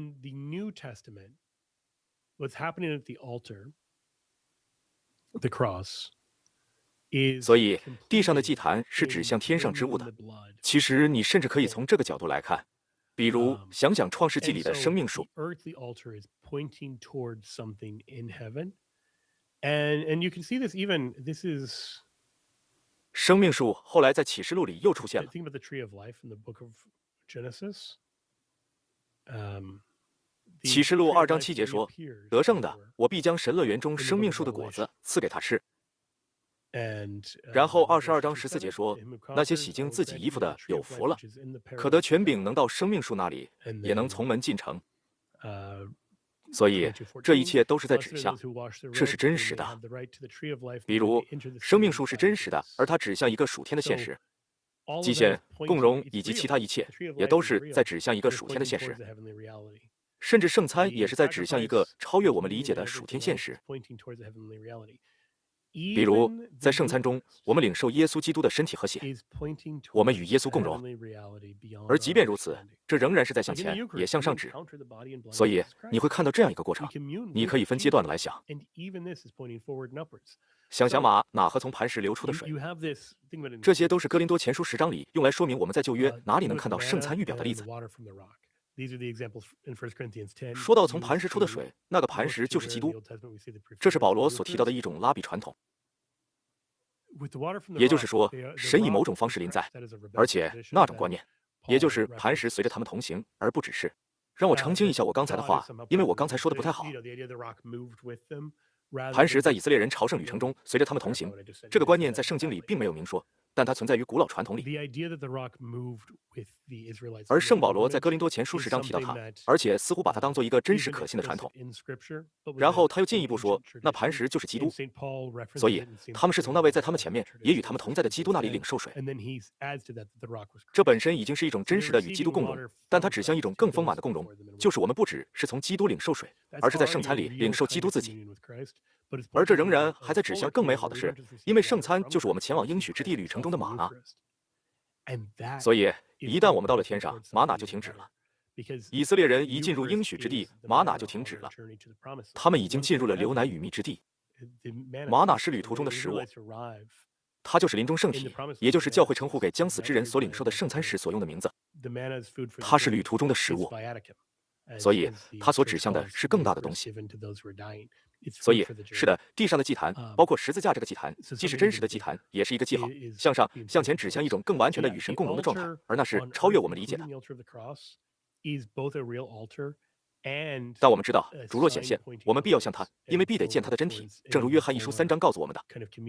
所以，地上的祭坛是指向天上之物的。其实，你甚至可以从这个角度来看， 比如，想想《创世纪》里的生命树。 earthly altar is pointing towards something in heaven, and and you can see this even this is 生命树后来在启示录里又出现了。 think about the tree of life in the book of Genesis. Um, 启示录二章七节说：“得胜的，我必将神乐园中生命树的果子赐给他吃。” 然后二十二章十四节说：“那些洗净自己衣服的有福了，可得权柄能到生命树那里，也能从门进城。”所以这一切都是在指向，这是真实的。比如，生命树是真实的，而它指向一个属天的现实。祭献、共荣以及其他一切，也都是在指向一个属天的现实。甚至圣餐也是在指向一个超越我们理解的属天现实。比如，在圣餐中，我们领受耶稣基督的身体和血，我们与耶稣共荣。而即便如此，这仍然是在向前，也向上指。所以你会看到这样一个过程，你可以分阶段的来想。想想马哪和从磐石流出的水，这些都是哥林多前书十章里用来说明我们在旧约哪里能看到圣餐预表的例子。说到从磐石出的水，那个磐石就是基督，这是保罗所提到的一种拉比传统。也就是说，神以某种方式临在，而且那种观念，也就是磐石随着他们同行，而不只是。让我澄清一下我刚才的话，因为我刚才说的不太好。磐石在以色列人朝圣旅程中随着他们同行，这个观念在圣经里并没有明说，但它存在于古老传统里。而圣保罗在哥林多前书十章提到它，而且似乎把它当做一个真实可信的传统。然后他又进一步说，那磐石就是基督，所以他们是从那位在他们前面也与他们同在的基督那里领受水。这本身已经是一种真实的与基督共荣，但它指向一种更丰满的共荣，就是我们不只是从基督领受水，而是在圣餐里领受基督自己。而这仍然还在指向更美好的事，因为圣餐就是我们前往应许之地旅程中的玛纳。所以一旦我们到了天上，玛纳就停止了。以色列人一进入应许之地，玛纳就停止了。他们已经进入了流奶与蜜之地。玛纳是旅途中的食物，它就是临终圣体，也就是教会称呼给将死之人所领受的圣餐时所用的名字。它是旅途中的食物，所以它所指向的是更大的东西。所以，是的，地上的祭坛，包括十字架这个祭坛，既是真实的祭坛，也是一个记号，向上、向前指向一种更完全的与神共荣的状态，而那是超越我们理解的。但我们知道，主若显现，我们必要向他，因为必得见他的真体，正如约翰一书三章告诉我们的。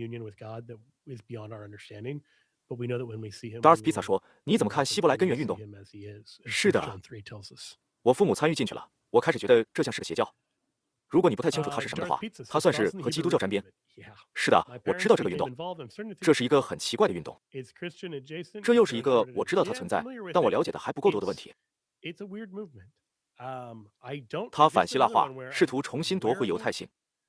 达尔斯皮萨说：“你怎么看希伯来根源运动？”是的，我父母参与进去了，我开始觉得这像是个邪教。如果你不太清楚它是什么的话，它算是和基督教沾边。是的，我知道这个运动，这是一个很奇怪的运动。这又是一个我知道它存在，但我了解的还不够多的问题。它反希腊化，试图重新夺回犹太性，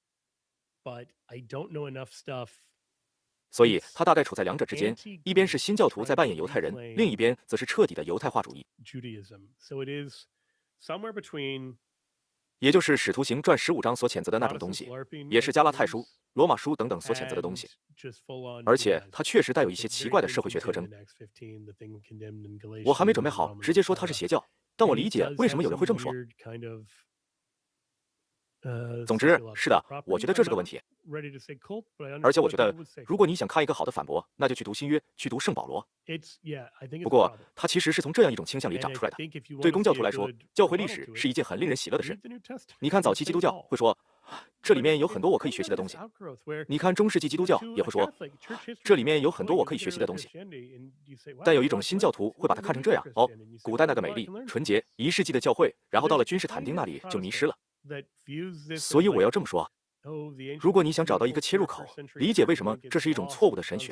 所以它大概处在两者之间，一边是新教徒在扮演犹太人，另一边则是彻底的犹太化主义。也就是《使徒行传》十五章所谴责的那种东西，也是加拉太书、罗马书等等所谴责的东西。而且它确实带有一些奇怪的社会学特征。我还没准备好直接说它是邪教，但我理解为什么有人会这么说。总之，是的，我觉得这是个问题。而且我觉得，如果你想看一个好的反驳，那就去读新约，去读圣保罗。不过，他其实是从这样一种倾向里长出来的。对公教徒来说，教会历史是一件很令人喜乐的事。你看早期基督教会说，这里面有很多我可以学习的东西。你看中世纪基督教也会说，这里面有很多我可以学习的东西。但有一种新教徒会把它看成这样：哦，古代那个美丽、纯洁、一世纪的教会，然后到了君士坦丁那里就迷失了。所以我要这么说，如果你想找到一个切入口，理解为什么这是一种错误的神学，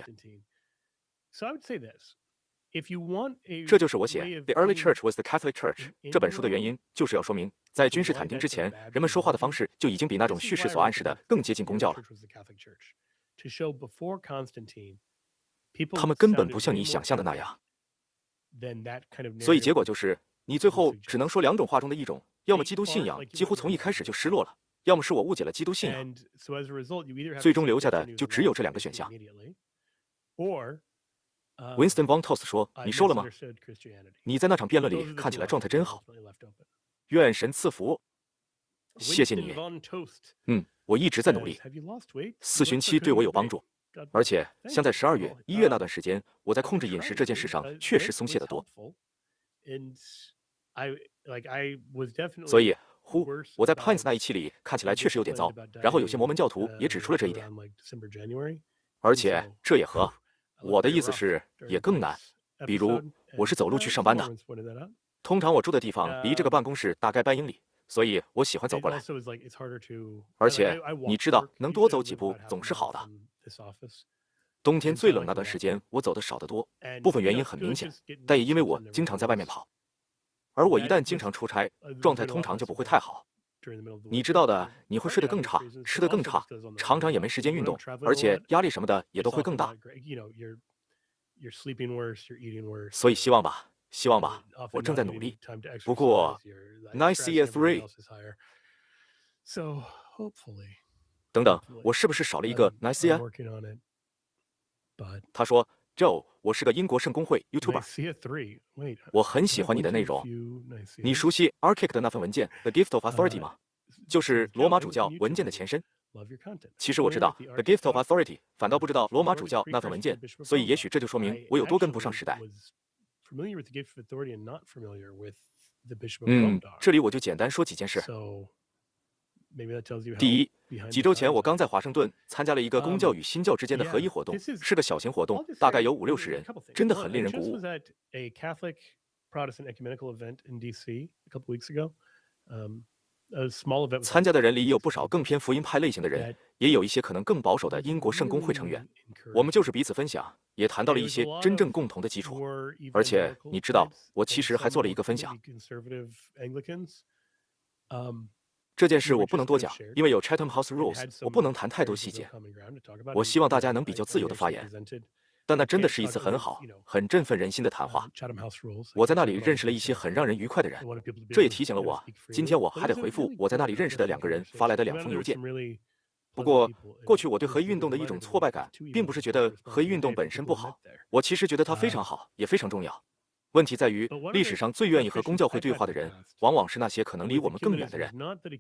这就是我写《The Early Church Was the Catholic Church》这本书的原因，就是要说明，在君士坦丁之前，人们说话的方式就已经比那种叙事所暗示的更接近公教了。他们根本不像你想象的那样。所以结果就是，你最后只能说两种话中的一种。要么基督信仰几乎从一开始就失落了，要么是我误解了基督信仰，最终留下的就只有这两个选项。 Winston von Tost 说：“你瘦了吗？你在那场辩论里看起来状态真好。愿神赐福。谢谢你。嗯，我一直在努力。四旬期对我有帮助，而且像在十二月、一月那段时间，我在控制饮食这件事上确实松懈得多。所以，呼，我在 Pines 那一期里看起来确实有点糟，然后有些摩门教徒也指出了这一点。而且这也和我的意思是也更难。比如，我是走路去上班的，通常我住的地方离这个办公室大概半英里，所以我喜欢走过来。而且你知道，能多走几步总是好的。冬天最冷那段时间，我走的少得多，部分原因很明显，但也因为我经常在外面跑。而我一旦经常出差，状态通常就不会太好。你知道的，你会睡得更差，吃得更差，常常也没时间运动，而且压力什么的也都会更大。所以希望吧，希望吧，我正在努力。不过 ，Nicaea three， 等等，我是不是少了一个 Nicaea？ 他说 ，Joe， 我是个英国圣公会 YouTuber， 我很喜欢你的内容。你熟悉 Archaic 的那份文件 The Gift of Authority 吗？就是罗马主教文件的前身。其实我知道 The Gift of Authority， 反倒不知道罗马主教那份文件，所以也许这就说明我有多跟不上时代。嗯，这里我就简单说几件事。第一，几周前我刚在华盛顿参加了一个公教与新教之间的合一活动，是个小型活动，大概有五六十人，真的很令人鼓舞。参加的人里有不少更偏福音派类型的人，也有一些可能更保守的英国圣公会成员。我们就是彼此分享，也谈到了一些真正共同的基础。而且你知道，我其实还做了一个分享。这件事我不能多讲，因为有 Chatham House Rules， 我不能谈太多细节。我希望大家能比较自由地发言。但那真的是一次很好、很振奋人心的谈话。我在那里认识了一些很让人愉快的人，这也提醒了我，今天我还得回复我在那里认识的两个人发来的两封邮件。不过，过去我对合一运动的一种挫败感，并不是觉得合一运动本身不好，我其实觉得它非常好，也非常重要。问题在于，历史上最愿意和公教会对话的人，往往是那些可能离我们更远的人。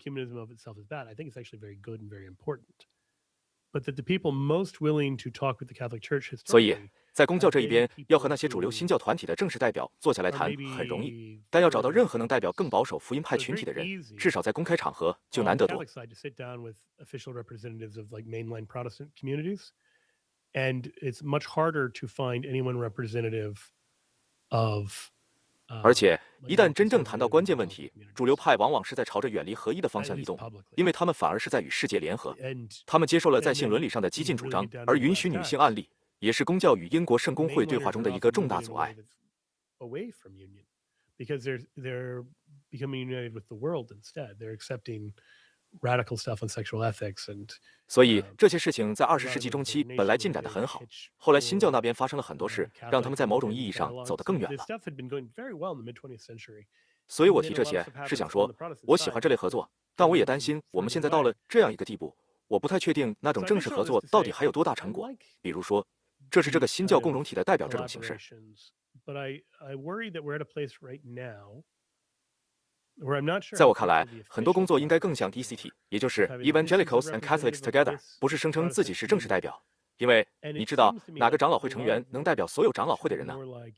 所以，在公教这一边，要和那些主流新教团体的正式代表坐下来谈很容易，但要找到任何能代表更保守福音派群体的人，至少在公开场合就难得多。而且，一旦真正谈到关键问题，主流派往往是在朝着远离合一的方向移动，因为他们反而是在与世界联合。他们接受了在性伦理上的激进主张，而允许女性案例，也是公教与英国圣公会对话中的一个重大阻碍。所以这些事情在二十世纪中期本来进展得很好，后来新教那边发生了很多事，让他们在某种意义上走得更远了。所以我提这些是想说，我喜欢这类合作，但我也担心我们现在到了这样一个地步，我不太确定那种正式合作到底还有多大成果。比如说，这是这个新教共融体的代表这种形式。在我看来，很多工作应该更像 E C T， 也就是 Evangelicals and Catholics Together， 不是声称自己是正式代表。因为你知道哪个长老会成员能代表所有长老会的人呢？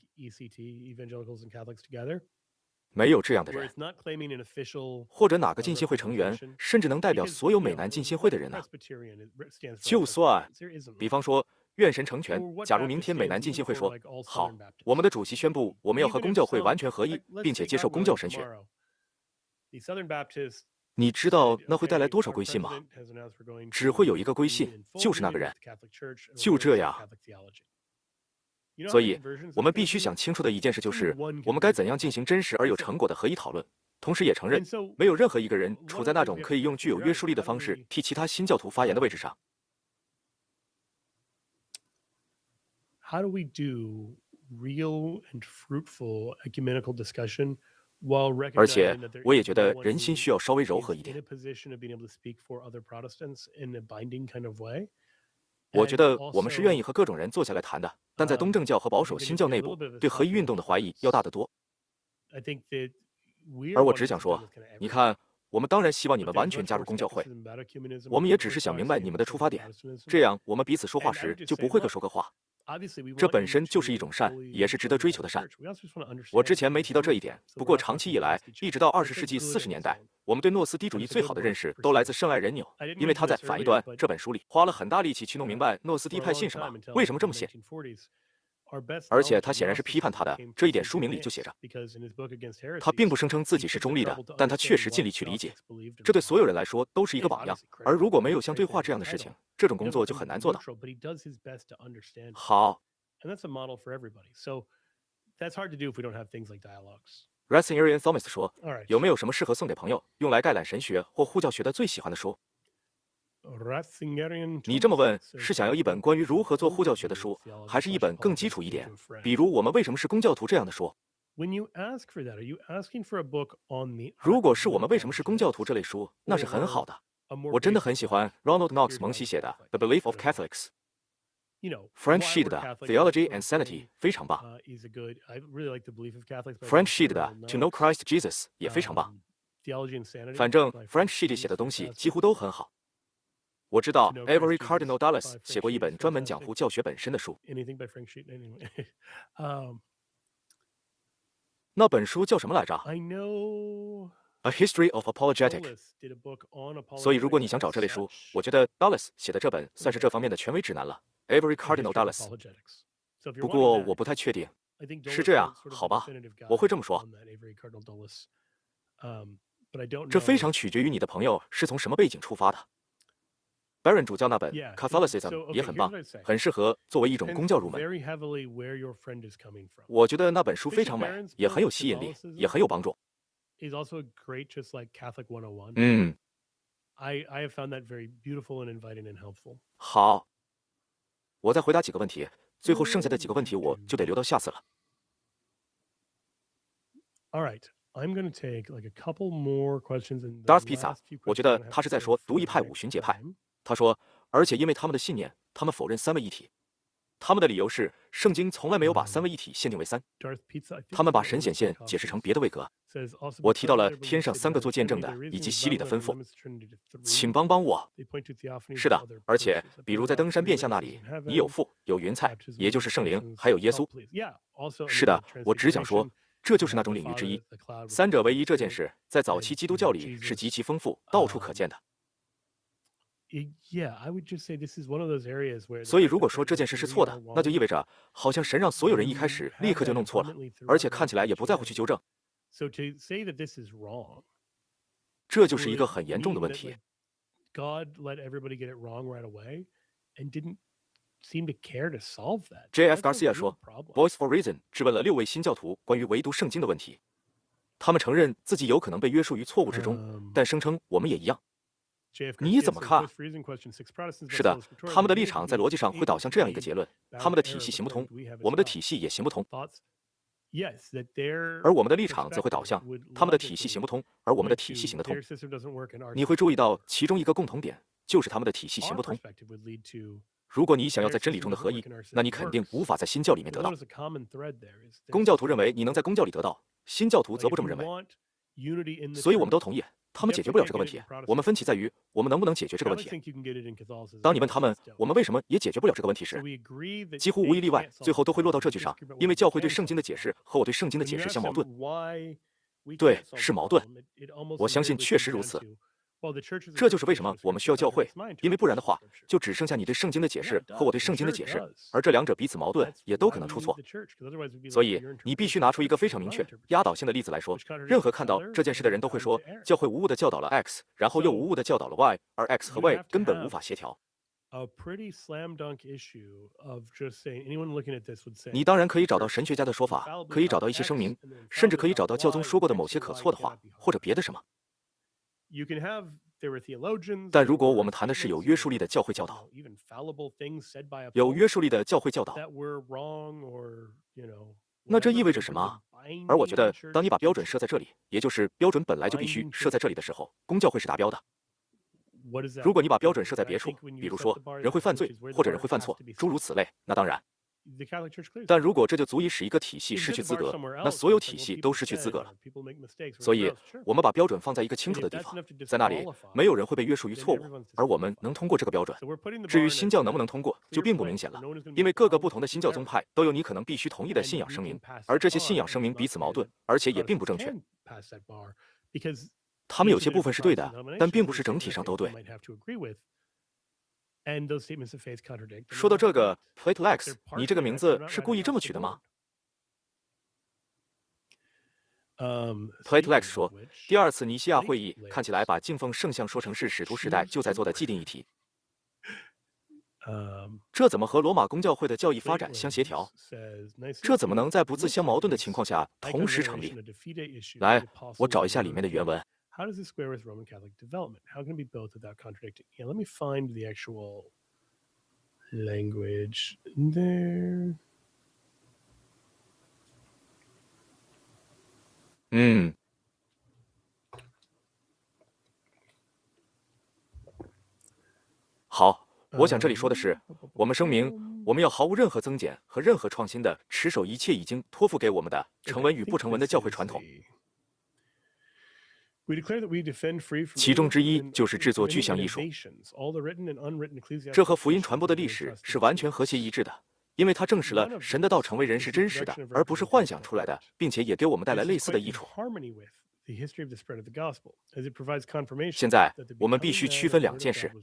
没有这样的人。或者哪个浸信会成员甚至能代表所有美南浸信会的人呢？就算，比方说，愿神成全。假如明天美南浸信会说，好，我们的主席宣布我们要和公教会完全合一，并且接受公教神学。你知道那会带来多少归信吗？只会有一个归信，就是那个人。就这样。所以，我们必须想清楚的一件事就是，我们该怎样进行真实而有成果的合一讨论，同时也承认，没有任何一个人处在那种可以用具有约束力的方式替其他新教徒发言的位置上。 How do we do real and fruitful ecumenical discussion? 而且，我也觉得人心需要稍微柔和一点。 我觉得我们是愿意和各种人坐下来谈的，但在东正教和保守新教内部，对合一运动的怀疑要大得多。而我只想说，你看，我们当然希望你们完全加入公教会，我们也只是想明白你们的出发点，这样我们彼此说话时就不会各说各话。这本身就是一种善，也是值得追求的善。我之前没提到这一点，不过长期以来，一直到二十世纪四十年代，我们对诺斯底主义最好的认识都来自圣爱人纽，因为他在《反异端》这本书里花了很大力气去弄明白诺斯底派信什么，为什么这么信。而且他显然是批判他的，这一点书名里就写着。他并不声称自己是中立的，但他确实尽力去理解，这对所有人来说都是一个榜样。而如果没有像对话这样的事情，这种工作就很难做到。好。Racing Arian Thomas 说，有没有什么适合送给朋友用来概览神学或护教学的最喜欢的书？你这么问，是想要一本关于如何做护教学的书，还是一本更基础一点，比如我们为什么是公教徒这样的书？如果是我们为什么是公教徒这类书，那是很好的。我真的很喜欢 Ronald Knox 蒙西写的《The Belief of Catholics》。French Sheet 的 Theology and Sanity 非常棒。French Sheet 的 To Know Christ Jesus 也非常棒。反正 French Sheet 写的东西几乎都很好。我知道 Avery Cardinal Dulles 写过一本专门讲护教学本身的书。那本书叫什么来着 ？A History of Apologetic。所以如果你想找这类书，我觉得 Dulles 写的这本算是这方面的权威指南了。Avery Cardinal Dulles。不过我不太确定。是这样，好吧，我会这么说。这非常取决于你的朋友是从什么背景出发的。Barron 主教那本 Catholicism 也很棒，很适合作为一种公教入门。我觉得那本书非常美，也很有吸引力，也很有帮助。嗯，好，我再回答几个问题，最后剩下的几个问题我就得留到下次了。Darth Pizza， 我觉得他是在说独一派五旬节派。他说，而且因为他们的信念，他们否认三位一体。他们的理由是，圣经从来没有把三位一体限定为三，他们把神显现解释成别的位格。我提到了天上三个做见证的，以及洗礼的吩咐，请帮帮我。是的，而且比如在登山变相那里，你有父，有云彩，也就是圣灵，还有耶稣。是的，我只想说，这就是那种领域之一。三者为一这件事，在早期基督教里是极其丰富，到处可见的。所以如果说这件事是错的，那就意味着好像神让所有人一开始立刻就弄错了，而且看起来也不在乎去纠正。这就是一个很严重的问题。J F Garcia 说 ，Voice for Reason 质问了六位新教徒关于唯独圣经的问题，他们承认自己有可能被约束于错误之中，但声称我们也一样。你怎么看？是的，他们的立场在逻辑上会导向这样一个结论：他们的体系行不通，我们的体系也行不通。而我们的立场则会导向他们的体系行不通，而我们的体系行得通。你会注意到其中一个共同点，就是他们的体系行不通。如果你想要在真理中的合一，那你肯定无法在新教里面得到。公教徒认为你能在公教里得到，新教徒则不这么认为。所以我们都同意，他们解决不了这个问题。我们分歧在于，我们能不能解决这个问题。当你问他们，我们为什么也解决不了这个问题时，几乎无一例外，最后都会落到这句上：因为教会对圣经的解释和我对圣经的解释相矛盾。对，是矛盾。我相信确实如此。这就是为什么我们需要教会，因为不然的话，就只剩下你对圣经的解释和我对圣经的解释，而这两者彼此矛盾，也都可能出错。所以你必须拿出一个非常明确、压倒性的例子来说，任何看到这件事的人都会说，教会无误地教导了 X， 然后又无误地教导了 Y， 而 X 和 Y 根本无法协调。你当然可以找到神学家的说法，可以找到一些声明，甚至可以找到教宗说过的某些可错的话，或者别的什么。但如果我们谈的是有约束力的教会教导，有约束力的教会教导，那这意味着什么？而我觉得，当你把标准设在这里，也就是标准本来就必须设在这里的时候，公教会是达标的。 如果你把标准设在别处，比如说人会犯罪或者人会犯错，诸如此类，那当然。但如果这就足以使一个体系失去资格，那所有体系都失去资格了。所以，我们把标准放在一个清楚的地方，在那里，没有人会被约束于错误，而我们能通过这个标准。至于新教能不能通过，就并不明显了，因为各个不同的新教宗派都有你可能必须同意的信仰声明，而这些信仰声明彼此矛盾，而且也并不正确。他们有些部分是对的，但并不是整体上都对。说到这个 Platelex， 你这个名字是故意这么取的吗？ Platelex 说，第二次尼西亚会议看起来把敬奉圣像说成是使徒时代就在做的既定议题。这怎么和罗马公教会的教义发展相协调？这怎么能在不自相矛盾的情况下同时成立？来，我找一下里面的原文。 How does this square with Roman Catholic development? How can it be both without contradicting? Yeah, let me find the actual language there. 嗯，好，我想这里说的是，我们声明，我们要毫无任何增减和任何创新的持守一切已经托付给我们的成文与不成文的教会传统。其中之一就是制作具象艺术，这和福音传播的历史是完全和谐一致的，因为它证实了神的道成为人是真实的，而不是幻想出来的，并且也给我们带来类似的益处。现在我们必须区分两件事，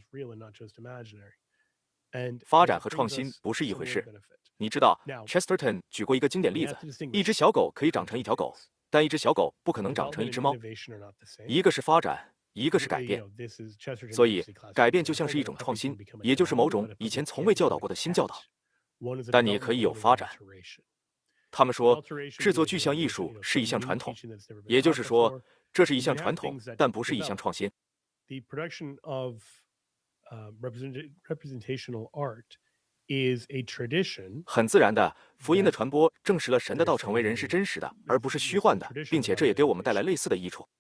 发展和创新不是一回事。你知道 Chesterton 举过一个经典例子，一只小狗可以长成一条狗，但一只小狗不可能长成一只猫。一个是发展，一个是改变。所以改变就像是一种创新，也就是某种以前从未教导过的新教导。但你可以有发展。他们说，制作具象艺术是一项传统，也就是说，这是一项传统，但不是一项创新。很自然的，福音的传播证实了神的道成为人是真实的，而不是虚幻的，并且这也给我们带来类似的益处。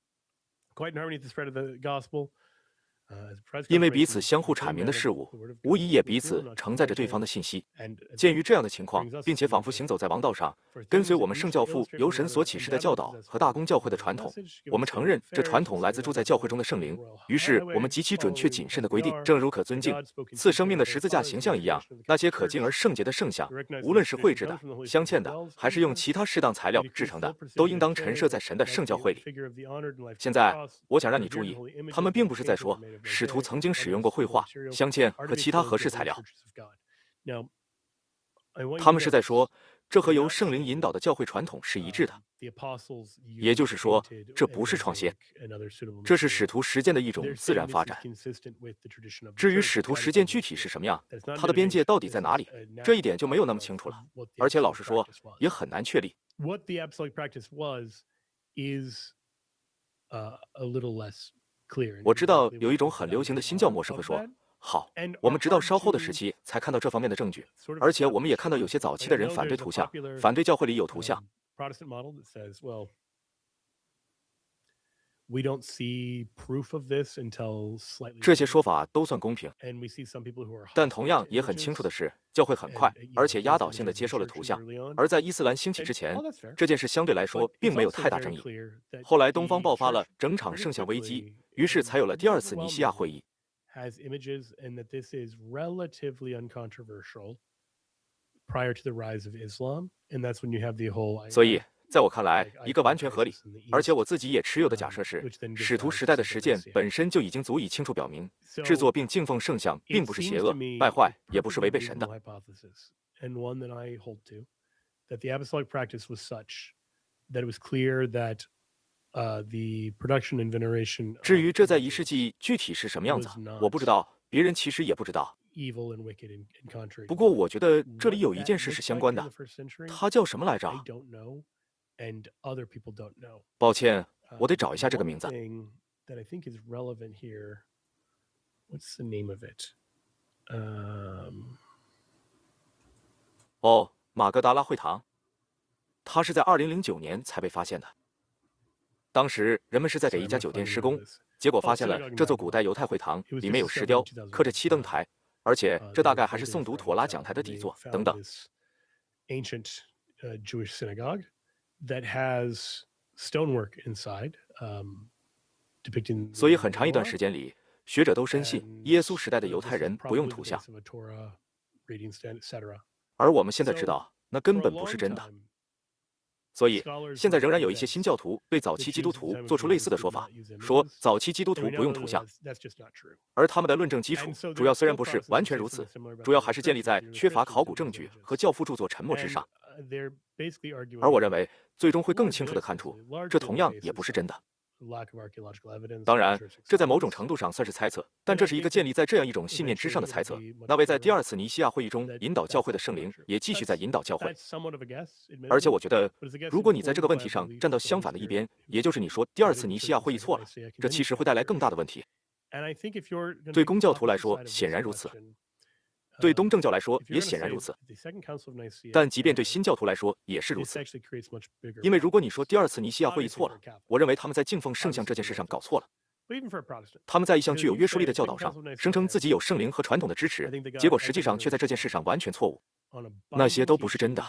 因为彼此相互阐明的事物，无疑也彼此承载着对方的信息。鉴于这样的情况，并且仿佛行走在王道上，跟随我们圣教父由神所启示的教导和大公教会的传统，我们承认这传统来自住在教会中的圣灵。于是我们极其准确谨慎地规定，正如可尊敬、赐生命的十字架形象一样，那些可敬而圣洁的圣像，无论是绘制的、镶嵌的，还是用其他适当材料制成的，都应当陈设在神的圣教会里。现在，我想让你注意，他们并不是在说使徒曾经使用过绘画、镶嵌和其他合适材料。他们是在说，这和由圣灵引导的教会传统是一致的。也就是说，这不是创新，这是使徒实践的一种自然发展。至于使徒实践具体是什么样，它的边界到底在哪里，这一点就没有那么清楚了。而且老实说，也很难确立。我知道有一种很流行的新教模式会说，好，我们直到稍后的时期才看到这方面的证据，而且我们也看到有些早期的人反对图像，反对教会里有图像。这些说法都算公平，但同样也很清楚的是，教会很快而且压倒性地接受了图像。而在伊斯兰兴起之前，这件事相对来说并没有太大争议。后来东方爆发了整场圣像危机，于是才有了第二次尼西亚会议。所以在我看来，一个完全合理，而且我自己也持有的假设是，使徒时代的实践本身就已经足以清楚表明，制作并敬奉圣像并不是邪恶、败坏，也不是违背神的。至于这在一世纪具体是什么样子，我不知道，别人其实也不知道。不过我觉得这里有一件事是相关的，它叫什么来着？抱歉，我得找一下这个名字。哦，马格达拉会堂，它是在二零零九年才被发现的。当时人们是在给一家酒店施工， 结果发现了这座古代犹太会堂里面有石雕，刻着七灯台，而且这大概还是诵读妥拉讲台的底座等等。 Ancient uh, Jewish synagogue that has stonework inside, um, depicting. 所以很长一段时间里，学者都深信耶稣时代的犹太人不用图像，而我们现在知道那根本不是真的。所以，现在仍然有一些新教徒对早期基督徒做出类似的说法，说早期基督徒不用图像，而他们的论证基础主要虽然不是完全如此，主要还是建立在缺乏考古证据和教父著作沉默之上。而我认为，最终会更清楚地看出，这同样也不是真的。当然，这在某种程度上算是猜测，但这是一个建立在这样一种信念之上的猜测。那位在第二次尼西亚会议中引导教会的圣灵，也继续在引导教会。而且我觉得，如果你在这个问题上站到相反的一边，也就是你说第二次尼西亚会议错了，这其实会带来更大的问题。对公教徒来说，显然如此。对东正教来说也显然如此，但即便对新教徒来说也是如此。因为如果你说第二次尼西亚会议错了，我认为他们在敬奉圣像这件事上搞错了。他们在一项具有约束力的教导上，声称自己有圣灵和传统的支持，结果实际上却在这件事上完全错误。那些都不是真的。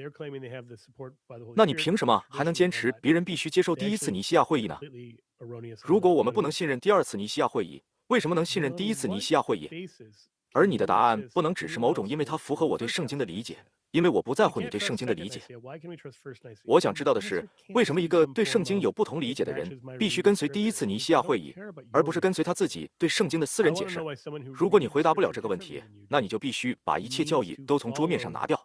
那你凭什么还能坚持别人必须接受第一次尼西亚会议呢？如果我们不能信任第二次尼西亚会议，为什么能信任第一次尼西亚会议？而你的答案不能只是某种因为它符合我对圣经的理解，因为我不在乎你对圣经的理解。我想知道的是，为什么一个对圣经有不同理解的人必须跟随第一次尼西亚会议，而不是跟随他自己对圣经的私人解释？如果你回答不了这个问题，那你就必须把一切教义都从桌面上拿掉。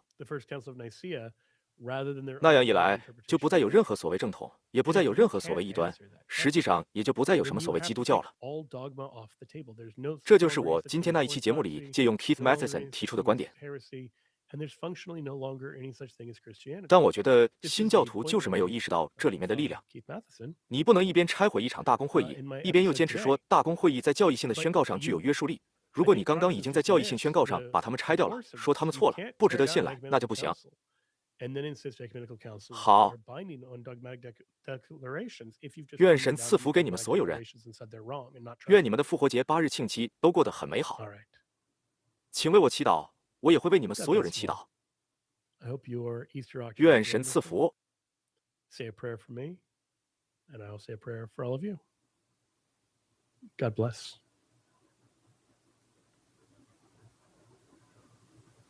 那样一来，就不再有任何所谓正统，也不再有任何所谓异端，实际上也就不再有什么所谓基督教了。这就是我今天那一期节目里借用 Keith Matheson 提出的观点。但我觉得新教徒就是没有意识到这里面的力量。你不能一边拆毁一场大公会议，一边又坚持说大公会议在教义性的宣告上具有约束力。如果你刚刚已经在教义性宣告上把他们拆掉了，说他们错了，不值得信赖，那就不行。好，愿神赐福给你们所有人，愿你们的复活节八日庆期都过得很美好。请为我祈祷，我也会为你们所有人祈祷。愿神赐福。 God bless.